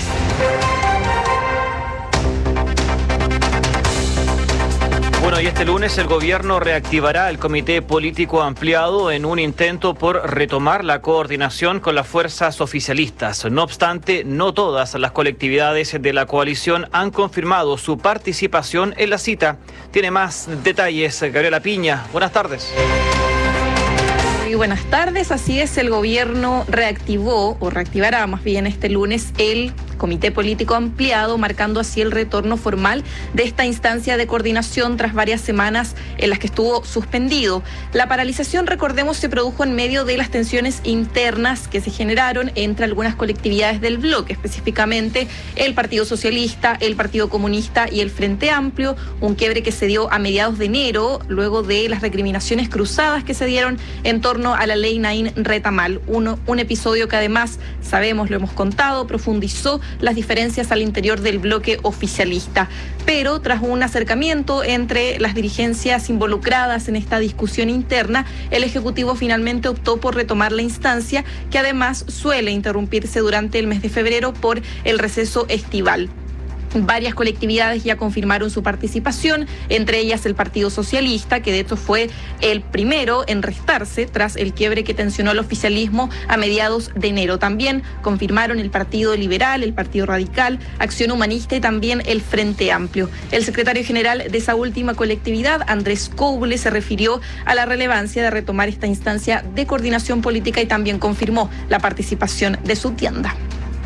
Bueno, y este lunes el gobierno reactivará el comité político ampliado en un intento por retomar la coordinación con las fuerzas oficialistas. No obstante, no todas las colectividades de la coalición han confirmado su participación en la cita. Tiene más detalles Gabriela Piña. Buenas tardes.
Muy buenas tardes. Así es, el gobierno reactivó, o reactivará más bien este lunes, el comité político ampliado, marcando así el retorno formal de esta instancia de coordinación tras varias semanas en las que estuvo suspendido. La paralización, recordemos, se produjo en medio de las tensiones internas que se generaron entre algunas colectividades del bloque, específicamente el Partido Socialista, el Partido Comunista y el Frente Amplio, un quiebre que se dio a mediados de enero, luego de las recriminaciones cruzadas que se dieron en torno a la ley Naín Retamal, Uno, un episodio que además, sabemos, lo hemos contado, profundizó las diferencias al interior del bloque oficialista. Pero tras un acercamiento entre las dirigencias involucradas en esta discusión interna, el Ejecutivo finalmente optó por retomar la instancia, que además suele interrumpirse durante el mes de febrero por el receso estival. Varias colectividades ya confirmaron su participación, entre ellas el Partido Socialista, que de hecho fue el primero en restarse tras el quiebre que tensionó al oficialismo a mediados de enero. También confirmaron el Partido Liberal, el Partido Radical, Acción Humanista y también el Frente Amplio. El secretario general de esa última colectividad, Andrés Couble, se refirió a la relevancia de retomar esta instancia de coordinación política y también confirmó la participación de su tienda.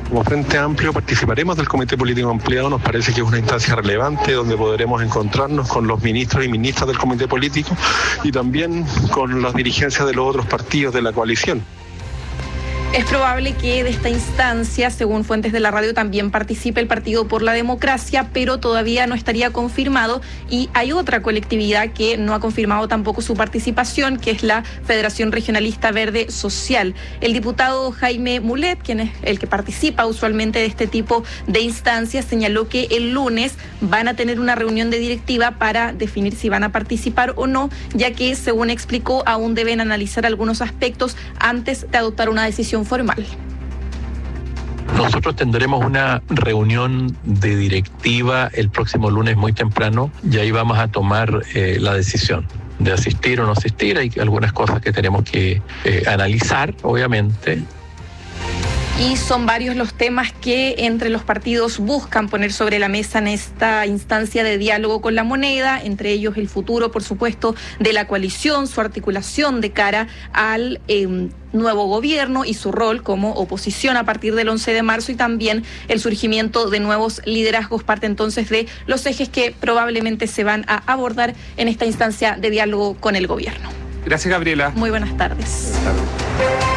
Como Frente Amplio participaremos del Comité Político Ampliado, nos parece que es una instancia relevante donde podremos encontrarnos con los ministros y ministras del Comité Político y también con las dirigencias de los otros partidos de la coalición.
Es probable que de esta instancia, según fuentes de la radio, también participe el Partido por la Democracia, pero todavía no estaría confirmado. Y hay otra colectividad que no ha confirmado tampoco su participación, que es la Federación Regionalista Verde Social. El diputado Jaime Mulet, quien es el que participa usualmente de este tipo de instancias, señaló que el lunes van a tener una reunión de directiva para definir si van a participar o no, ya que, según explicó, aún deben analizar algunos aspectos antes de adoptar una decisión formal.
Nosotros tendremos una reunión de directiva el próximo lunes muy temprano y ahí vamos a tomar eh, la decisión de asistir o no asistir. Hay algunas cosas que tenemos que eh, analizar, obviamente.
Y son varios los temas que entre los partidos buscan poner sobre la mesa en esta instancia de diálogo con la moneda, entre ellos el futuro, por supuesto, de la coalición, su articulación de cara al eh, nuevo gobierno y su rol como oposición a partir del once de marzo y también el surgimiento de nuevos liderazgos, parte entonces de los ejes que probablemente se van a abordar en esta instancia de diálogo con el gobierno.
Gracias, Gabriela.
Muy buenas tardes.
Buenas tardes.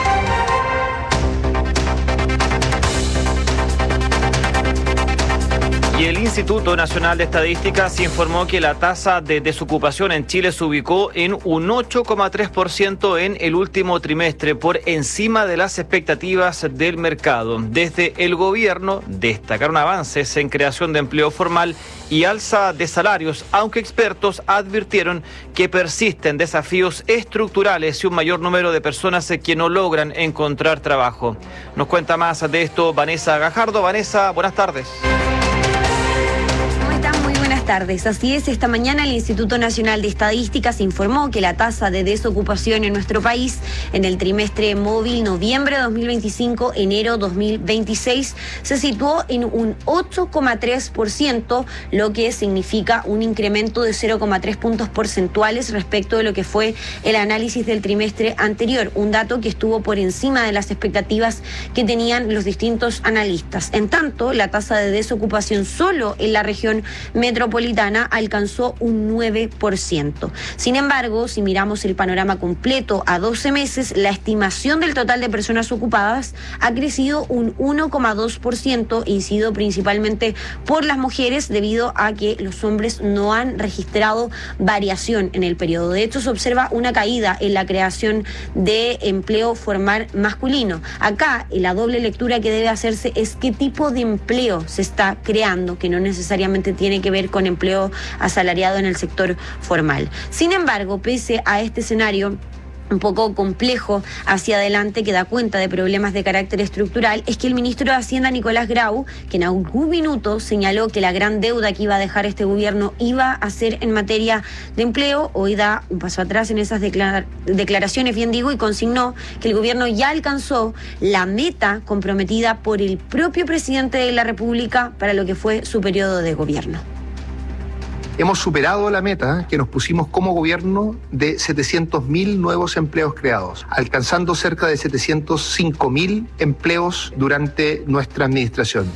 Y el Instituto Nacional de Estadísticas informó que la tasa de desocupación en Chile se ubicó en un ocho coma tres por ciento en el último trimestre, por encima de las expectativas del mercado. Desde el gobierno destacaron avances en creación de empleo formal y alza de salarios, aunque expertos advirtieron que persisten desafíos estructurales y un mayor número de personas que no logran encontrar trabajo. Nos cuenta más de esto Vanessa Gajardo. Vanessa, buenas tardes.
Buenas tardes. Así es, esta mañana el Instituto Nacional de Estadísticas informó que la tasa de desocupación en nuestro país en el trimestre móvil noviembre dos mil veinticinco, enero dos mil veintiséis se situó en un ocho coma tres por ciento, lo que significa un incremento de cero coma tres puntos porcentuales respecto de lo que fue el análisis del trimestre anterior, un dato que estuvo por encima de las expectativas que tenían los distintos analistas. En tanto, la tasa de desocupación solo en la región metropolitana alcanzó un nueve por ciento. Sin embargo, si miramos el panorama completo a doce meses, la estimación del total de personas ocupadas ha crecido un uno coma dos por ciento, incidido principalmente por las mujeres debido a que los hombres no han registrado variación en el periodo. De hecho, se observa una caída en la creación de empleo formal masculino. Acá, la doble lectura que debe hacerse es qué tipo de empleo se está creando, que no necesariamente tiene que ver con empleo asalariado en el sector formal. Sin embargo, pese a este escenario un poco complejo hacia adelante, que da cuenta de problemas de carácter estructural, es que el ministro de Hacienda, Nicolás Grau, que en algún minuto señaló que la gran deuda que iba a dejar este gobierno iba a ser en materia de empleo, hoy da un paso atrás en esas declar- declaraciones, bien digo, y consignó que el gobierno ya alcanzó la meta comprometida por el propio presidente de la República para lo que fue su periodo de gobierno.
Hemos superado la meta que nos pusimos como gobierno de setecientos mil nuevos empleos creados, alcanzando cerca de setecientos cinco mil empleos durante nuestra administración.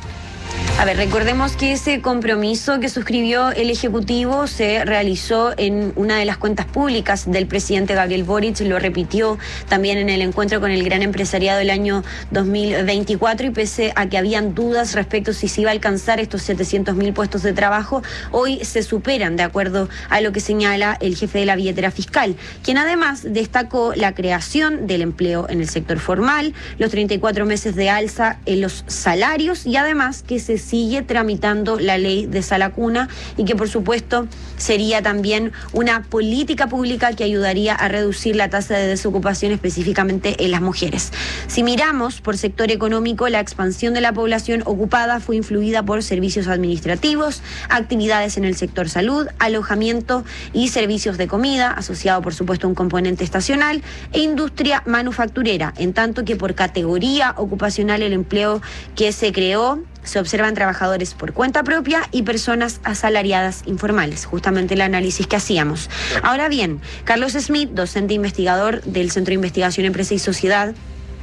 A ver, recordemos que ese compromiso que suscribió el Ejecutivo se realizó en una de las cuentas públicas del presidente Gabriel Boric, lo repitió también en el encuentro con el gran empresariado del año dos mil veinticuatro, y pese a que habían dudas respecto si se iba a alcanzar estos setecientos mil puestos de trabajo, hoy se superan, de acuerdo a lo que señala el jefe de la billetera fiscal, quien además destacó la creación del empleo en el sector formal, los treinta y cuatro meses de alza en los salarios y además que se sigue tramitando la ley de sala cuna y que por supuesto sería también una política pública que ayudaría a reducir la tasa de desocupación específicamente en las mujeres. Si miramos por sector económico, la expansión de la población ocupada fue influida por servicios administrativos, actividades en el sector salud, alojamiento y servicios de comida, asociado por supuesto a un componente estacional, e industria manufacturera, en tanto que por categoría ocupacional el empleo que se creó se observan trabajadores por cuenta propia y personas asalariadas informales, justamente el análisis que hacíamos. Ahora bien, Carlos Smith, docente investigador del Centro de Investigación Empresa y Sociedad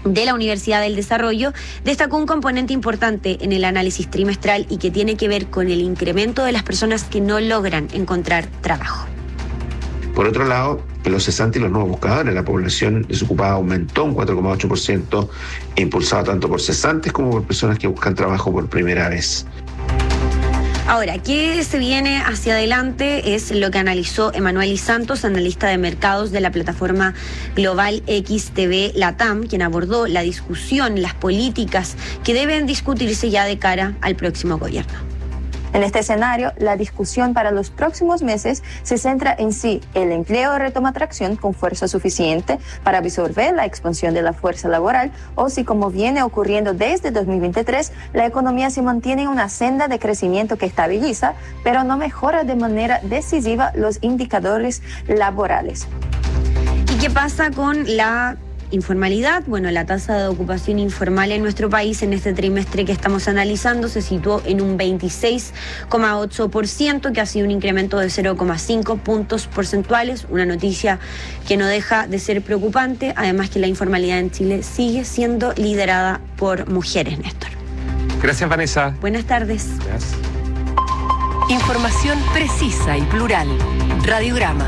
de la Universidad del Desarrollo, destacó un componente importante en el análisis trimestral y que tiene que ver con el incremento de las personas que no logran encontrar trabajo.
Por otro lado, los cesantes y los nuevos buscadores, la población desocupada aumentó un cuatro coma ocho por ciento, impulsado tanto por cesantes como por personas que buscan trabajo por primera vez.
Ahora, ¿qué se viene hacia adelante? Es lo que analizó Emanuel Santos, analista de mercados de la plataforma global X T V Latam, quien abordó la discusión, las políticas que deben discutirse ya de cara al próximo gobierno.
En este escenario, la discusión para los próximos meses se centra en si el empleo retoma tracción con fuerza suficiente para absorber la expansión de la fuerza laboral o si, como viene ocurriendo desde dos mil veintitrés, la economía se mantiene en una senda de crecimiento que estabiliza, pero no mejora de manera decisiva los indicadores laborales.
¿Y qué pasa con la informalidad? Bueno, la tasa de ocupación informal en nuestro país en este trimestre que estamos analizando se situó en un veintiséis coma ocho por ciento, que ha sido un incremento de cero coma cinco puntos porcentuales, una noticia que no deja de ser preocupante, además que la informalidad en Chile sigue siendo liderada por mujeres, Néstor.
Gracias, Vanessa.
Buenas tardes.
Gracias.
Información precisa y plural. Radiograma.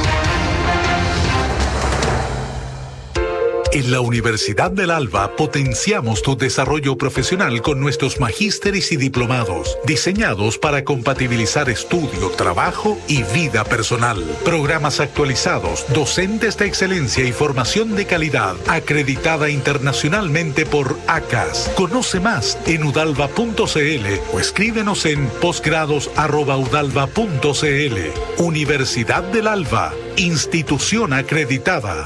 En la Universidad del Alba potenciamos tu desarrollo profesional con nuestros magísteres y diplomados, diseñados para compatibilizar estudio, trabajo y vida personal. Programas actualizados, docentes de excelencia y formación de calidad, acreditada internacionalmente por A C A S. Conoce más en udalva punto c l o escríbenos en posgrados arroba udalva punto c l. Universidad del Alba, institución acreditada.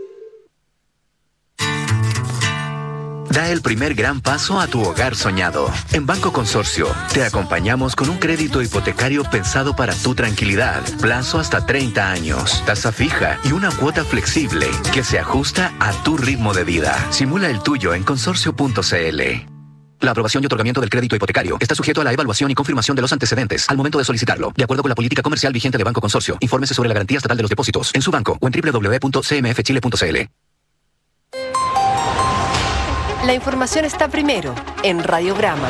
Da el primer gran paso a tu hogar soñado. En Banco Consorcio, te acompañamos con un crédito hipotecario pensado para tu tranquilidad. Plazo hasta treinta años, tasa fija y una cuota flexible que se ajusta a tu ritmo de vida. Simula el tuyo en consorcio punto c l. La aprobación y otorgamiento del crédito hipotecario está sujeto a la evaluación y confirmación de los antecedentes al momento de solicitarlo, de acuerdo con la política comercial vigente de Banco Consorcio. Infórmese sobre la garantía estatal de los depósitos en su banco o en doble u doble u doble u punto c m f chile punto c l.
La información está primero en Radiograma.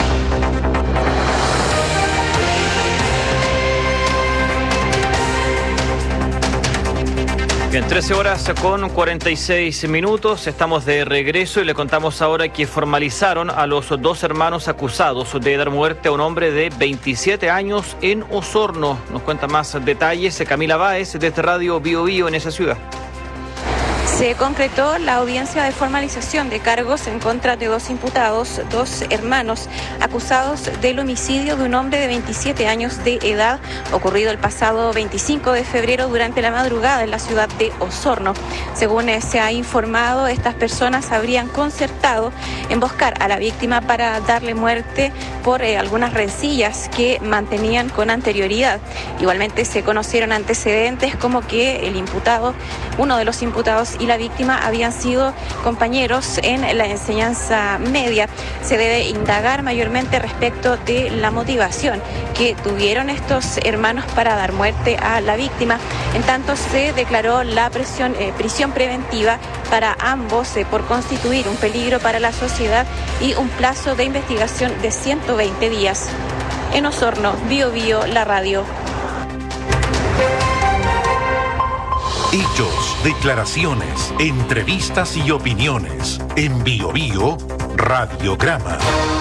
Bien, trece horas con cuarenta y seis minutos, estamos de regreso y le contamos ahora que formalizaron a los dos hermanos acusados de dar muerte a un hombre de veintisiete años en Osorno. Nos cuenta más detalles Camila Báez desde Radio Bio Bio en esa ciudad.
Se concretó la audiencia de formalización de cargos en contra de dos imputados, dos hermanos, acusados del homicidio de un hombre de veintisiete años de edad, ocurrido el pasado veinticinco de febrero durante la madrugada en la ciudad de Osorno. Según se ha informado, estas personas habrían concertado emboscar a la víctima para darle muerte por eh, algunas rencillas que mantenían con anterioridad. Igualmente se conocieron antecedentes como que el imputado, uno de los imputados y la víctima habían sido compañeros en la enseñanza media. Se debe indagar mayormente respecto de la motivación que tuvieron estos hermanos para dar muerte a la víctima. En tanto, se declaró la prisión, eh, prisión preventiva para ambos eh, por constituir un peligro para la sociedad y un plazo de investigación de ciento veinte días. En Osorno, Bio Bio, la radio.
Hechos, declaraciones, entrevistas y opiniones. En Bio Bio, Radiograma.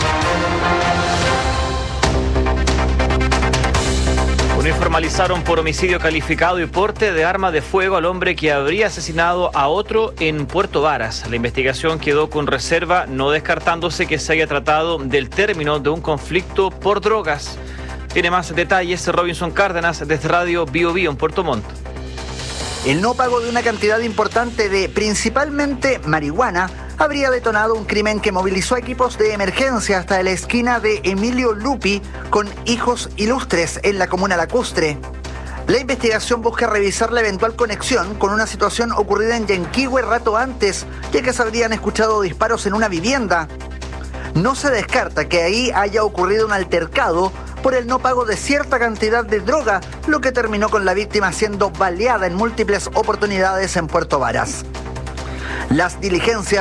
Formalizaron por homicidio calificado y porte de arma de fuego al hombre que habría asesinado a otro en Puerto Varas. La investigación quedó con reserva, no descartándose que se haya tratado del término de un conflicto por drogas. Tiene más detalles Robinson Cárdenas desde Radio Bio Bio en Puerto Montt.
El no pago de una cantidad importante de, principalmente, marihuana, habría detonado un crimen que movilizó equipos de emergencia hasta la esquina de Emilio Lupi con Hijos Ilustres en la comuna Lacustre. La investigación busca revisar la eventual conexión con una situación ocurrida en Yanquihue rato antes, ya que se habrían escuchado disparos en una vivienda. No se descarta que ahí haya ocurrido un altercado por el no pago de cierta cantidad de droga, lo que terminó con la víctima siendo baleada en múltiples oportunidades en Puerto Varas. Las diligencias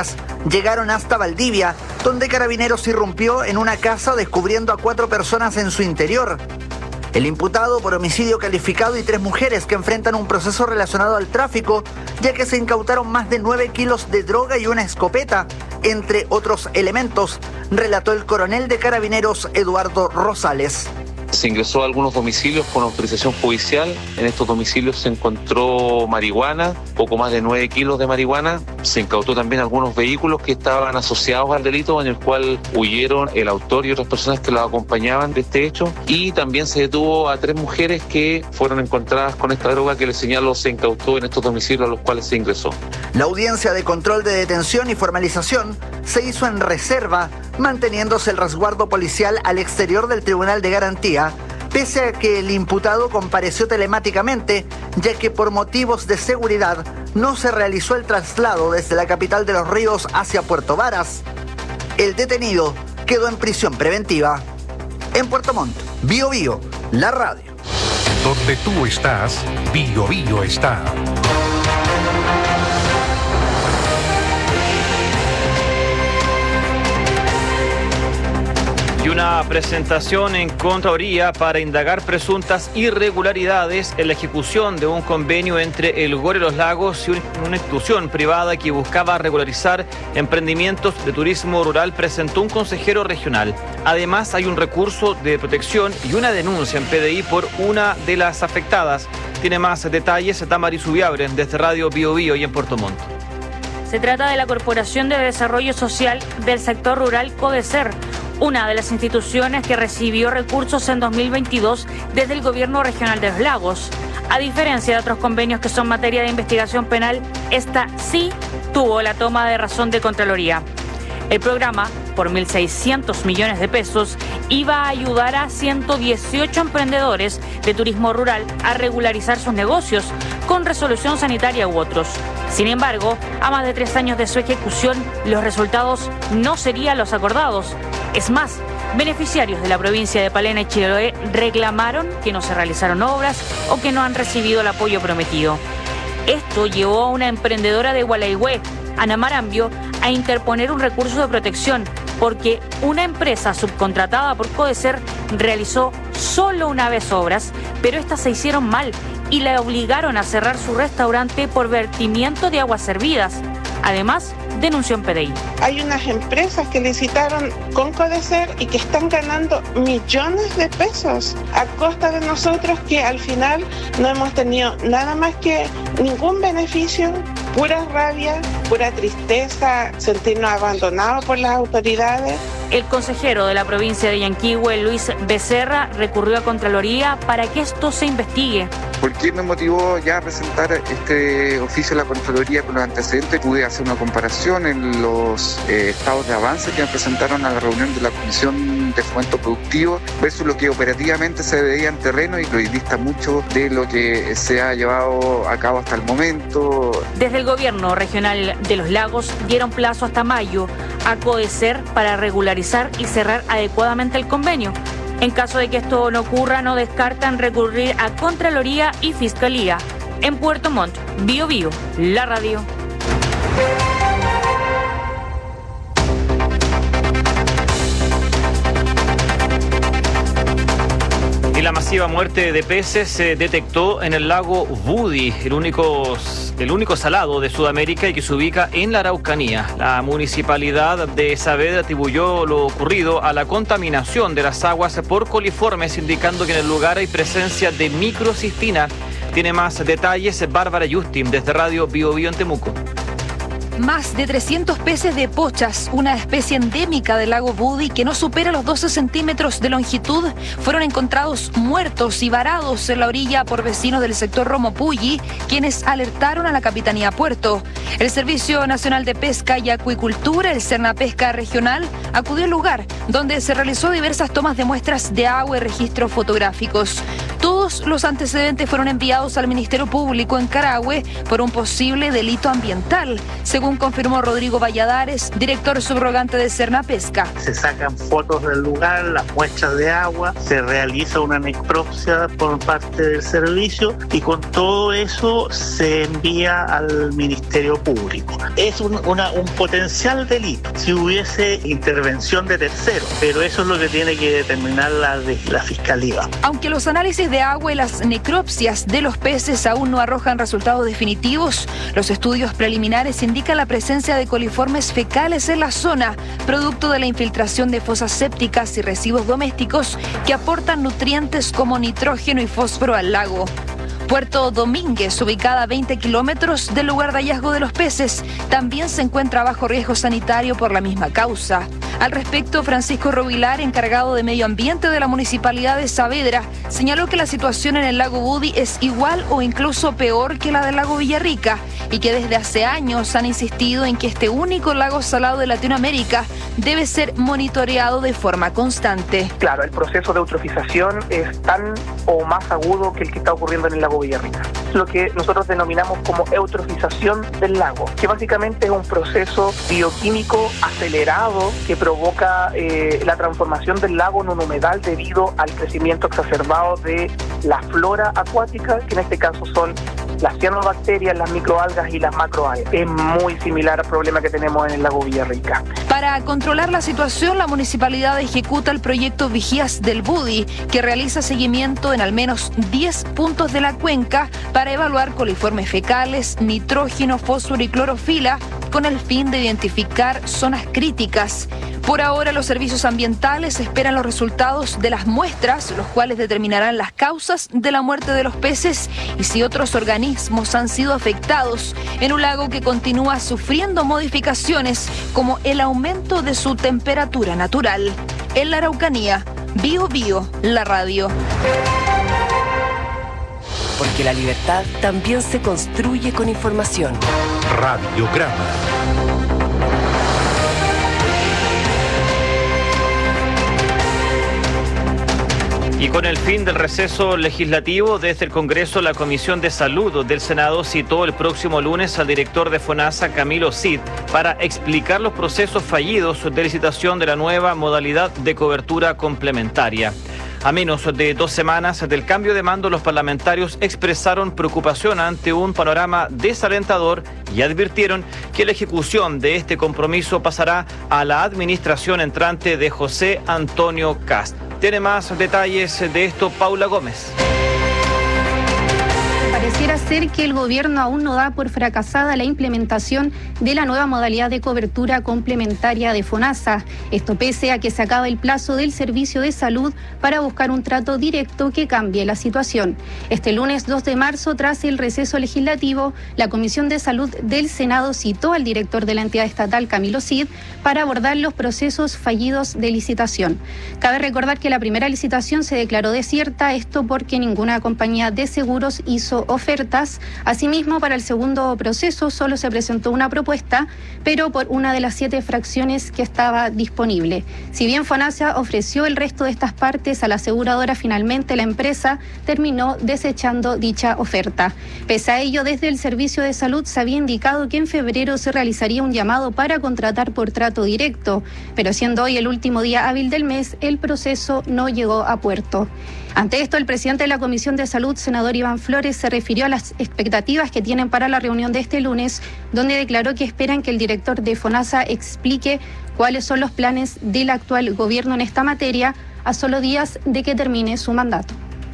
llegaron hasta Valdivia, donde Carabineros irrumpió en una casa descubriendo a cuatro personas en su interior. El imputado por homicidio calificado y tres mujeres que enfrentan un proceso relacionado al tráfico, ya que se incautaron más de nueve kilos de droga y una escopeta, entre otros elementos, relató el coronel de Carabineros Eduardo Rosales.
Se ingresó a algunos domicilios con autorización judicial. En estos domicilios se encontró marihuana, poco más de nueve kilos de marihuana. Se incautó también algunos vehículos que estaban asociados al delito, en el cual huyeron el autor y otras personas que lo acompañaban de este hecho. Y también se detuvo a tres mujeres que fueron encontradas con esta droga que les señalo se incautó en estos domicilios a los cuales se ingresó.
La audiencia de control de detención y formalización se hizo en reserva, manteniéndose el resguardo policial al exterior del Tribunal de Garantía, pese a que el imputado compareció telemáticamente, ya que por motivos de seguridad no se realizó el traslado desde la capital de Los Ríos hacia Puerto Varas. El detenido quedó en prisión preventiva. En Puerto Montt, Bio Bio, la radio.
Donde tú estás, Bio Bio está.
Y una presentación en Contraloría para indagar presuntas irregularidades en la ejecución de un convenio entre el Gore Los Lagos y una institución privada que buscaba regularizar emprendimientos de turismo rural presentó un consejero regional. Además, hay un recurso de protección y una denuncia en P D I por una de las afectadas. Tiene más detalles Damaris Ubiabre desde Radio Bio Bio y en Puerto Montt.
Se trata de la Corporación de Desarrollo Social del Sector Rural CODESER, una de las instituciones que recibió recursos en dos mil veintidós desde el Gobierno Regional de Los Lagos. A diferencia de otros convenios que son materia de investigación penal, esta sí tuvo la toma de razón de Contraloría. El programa, por mil seiscientos millones de pesos, iba a ayudar a ciento dieciocho emprendedores de turismo rural a regularizar sus negocios con resolución sanitaria u otros. Sin embargo, a más de tres años de su ejecución, los resultados no serían los acordados. Es más, beneficiarios de la provincia de Palena y Chiloé reclamaron que no se realizaron obras o que no han recibido el apoyo prometido. Esto llevó a una emprendedora de Gualeguay, Ana Marambio, a interponer un recurso de protección porque una empresa subcontratada por CODESER realizó solo una vez obras, pero estas se hicieron mal y la obligaron a cerrar su restaurante por vertimiento de aguas servidas. Además, denunció en P D I.
Hay unas empresas que licitaron con CODESER y que están ganando millones de pesos a costa de nosotros, que al final no hemos tenido nada más que ningún beneficio, pura rabia, pura tristeza, sentirnos abandonados por las autoridades.
El consejero de la provincia de Yanquihue, Luis Becerra, recurrió a Contraloría para que esto se investigue.
¿Por qué me motivó ya a presentar este oficio a la Contraloría con los antecedentes? Pude hacer una comparación en los eh, estados de avance que me presentaron a la reunión de la Comisión de Fomento Productivo versus lo que operativamente se veía en terreno, y lo dista mucho de lo que se ha llevado a cabo hasta el momento.
Desde el Gobierno Regional de Los Lagos dieron plazo hasta mayo a CODESER para regularizar y cerrar adecuadamente el convenio. En caso de que esto no ocurra, no descartan recurrir a Contraloría y Fiscalía. En Puerto Montt, Bio Bio, la radio.
Y la masiva muerte de peces se detectó en el lago Budi, el único, el único salado de Sudamérica y que se ubica en la Araucanía. La municipalidad de Saavedra atribuyó lo ocurrido a la contaminación de las aguas por coliformes, indicando que en el lugar hay presencia de microcistina. Tiene más detalles Bárbara Justin desde Radio Bio Bio en Temuco.
Más de trescientos peces de pochas, una especie endémica del lago Budi que no supera los doce centímetros de longitud, fueron encontrados muertos y varados en la orilla por vecinos del sector Romopulli, quienes alertaron a la Capitanía Puerto. El Servicio Nacional de Pesca y Acuicultura, el Cernapesca Regional, acudió al lugar, donde se realizó diversas tomas de muestras de agua y registros fotográficos. Todos Todos los antecedentes fueron enviados al Ministerio Público en Carahue por un posible delito ambiental, según confirmó Rodrigo Valladares, director subrogante de Sernapesca.
Se sacan fotos del lugar, las muestras de agua, se realiza una necropsia por parte del servicio y con todo eso se envía al Ministerio Público. Es un, una, un potencial delito si hubiese intervención de terceros, pero eso es lo que tiene que determinar la, la Fiscalía.
Aunque los análisis de agua y las necropsias de los peces aún no arrojan resultados definitivos, los estudios preliminares indican la presencia de coliformes fecales en la zona, producto de la infiltración de fosas sépticas y residuos domésticos que aportan nutrientes como nitrógeno y fósforo al lago. Puerto Domínguez, ubicada a veinte kilómetros del lugar de hallazgo de los peces, también se encuentra bajo riesgo sanitario por la misma causa. Al respecto, Francisco Rovilar, encargado de Medio Ambiente de la Municipalidad de Saavedra, señaló que la situación en el lago Budi es igual o incluso peor que la del lago Villarrica y que desde hace años han insistido en que este único lago salado de Latinoamérica debe ser monitoreado de forma constante.
Claro, el proceso de eutrofización es tan o más agudo que el que está ocurriendo en el lago Villarrica. Lo que nosotros denominamos como eutrofización del lago, que básicamente es un proceso bioquímico acelerado que provoca eh, la transformación del lago en un humedal debido al crecimiento exacerbado de la flora acuática, que en este caso son las cianobacterias, las microalgas y las macroalgas. Es muy similar al problema que tenemos en el lago Villarrica.
Para controlar la situación, la municipalidad ejecuta el proyecto Vigías del Budi, que realiza seguimiento en al menos diez puntos de la cuenca para evaluar coliformes fecales, nitrógeno, fósforo y clorofila, con el fin de identificar zonas críticas. Por ahora, los servicios ambientales esperan los resultados de las muestras, los cuales determinarán las causas de la muerte de los peces y si otros organismos han sido afectados en un lago que continúa sufriendo modificaciones como el aumento de su temperatura natural. En la Araucanía, Bio Bio, la radio.
Porque la libertad también se construye con información.
Radiograma.
Y con el fin del receso legislativo, desde el Congreso, la Comisión de Salud del Senado citó el próximo lunes al director de FONASA, Camilo Cid, para explicar los procesos fallidos de licitación de la nueva modalidad de cobertura complementaria. A menos de dos semanas del cambio de mando, los parlamentarios expresaron preocupación ante un panorama desalentador y advirtieron que la ejecución de este compromiso pasará a la administración entrante de José Antonio Kast. Tiene más detalles de esto Paula Gómez.
Pareciera ser que el gobierno aún no da por fracasada la implementación de la nueva modalidad de cobertura complementaria de FONASA. Esto pese a que se acaba el plazo del servicio de salud para buscar un trato directo que cambie la situación. Este lunes dos de marzo, tras el receso legislativo, la Comisión de Salud del Senado citó al director de la entidad estatal, Camilo Cid, para abordar los procesos fallidos de licitación. Cabe recordar que la primera licitación se declaró desierta, esto porque ninguna compañía de seguros hizo ofertas. Asimismo, para el segundo proceso solo se presentó una propuesta, pero por una de las siete fracciones que estaba disponible. Si bien FONASA ofreció el resto de estas partes a la aseguradora, finalmente la empresa terminó desechando dicha oferta. Pese a ello, desde el Servicio de Salud se había indicado que en febrero se realizaría un llamado para contratar por trato directo, pero siendo hoy el último día hábil del mes, el proceso no llegó a puerto. Ante esto, el presidente de la Comisión de Salud, senador Iván Flores, se refirió a las expectativas que tienen para la reunión de este lunes, donde declaró que esperan que el director de FONASA explique cuáles son los planes del actual gobierno en esta materia a solo días de que termine su mandato.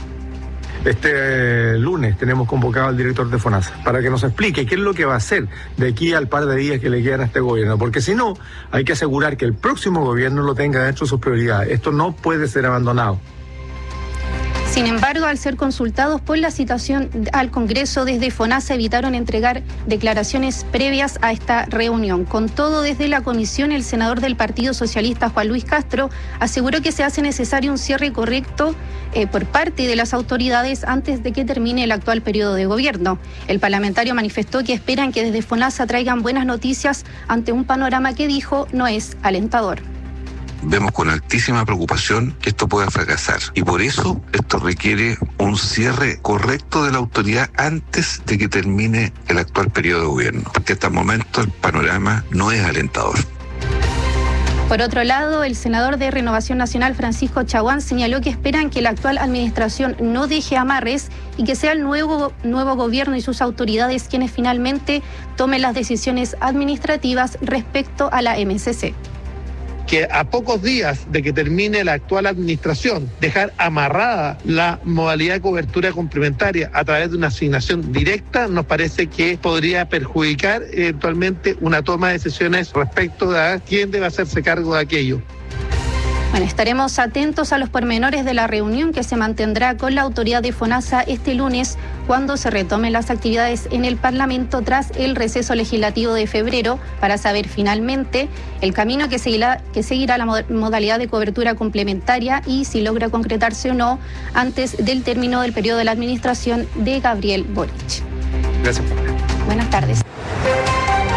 Este lunes tenemos convocado al director de FONASA para que nos explique qué es lo que va a hacer de aquí al par de días que le quedan a este gobierno, porque si no, hay que asegurar que el próximo gobierno lo tenga dentro de sus prioridades. Esto no puede ser abandonado.
Sin embargo, al ser consultados por la citación al Congreso, desde FONASA evitaron entregar declaraciones previas a esta reunión. Con todo, desde la comisión, el senador del Partido Socialista, Juan Luis Castro, aseguró que se hace necesario un cierre correcto eh, por parte de las autoridades antes de que termine el actual periodo de gobierno. El parlamentario manifestó que esperan que desde FONASA traigan buenas noticias ante un panorama que dijo no es alentador.
Vemos con altísima preocupación que esto pueda fracasar y por eso esto requiere
un cierre correcto de la autoridad antes de que termine el actual periodo de gobierno, porque hasta el momento el panorama no es alentador.
Por otro lado, el senador de Renovación Nacional, Francisco Chaguán, señaló que esperan que la actual administración no deje amarres y que sea el nuevo, nuevo gobierno y sus autoridades quienes finalmente tomen las decisiones administrativas respecto a la M C C.
Que a pocos días de que termine la actual administración, dejar amarrada la modalidad de cobertura complementaria a través de una asignación directa, nos parece que podría perjudicar eventualmente una toma de decisiones respecto a quién debe hacerse cargo de aquello.
Bueno, estaremos atentos a los pormenores de la reunión que se mantendrá con la autoridad de FONASA este lunes cuando se retomen las actividades en el Parlamento tras el receso legislativo de febrero para saber finalmente el camino que seguirá, que seguirá la modalidad de cobertura complementaria y si logra concretarse o no antes del término del periodo de la administración de Gabriel Boric.
Gracias.
Buenas tardes.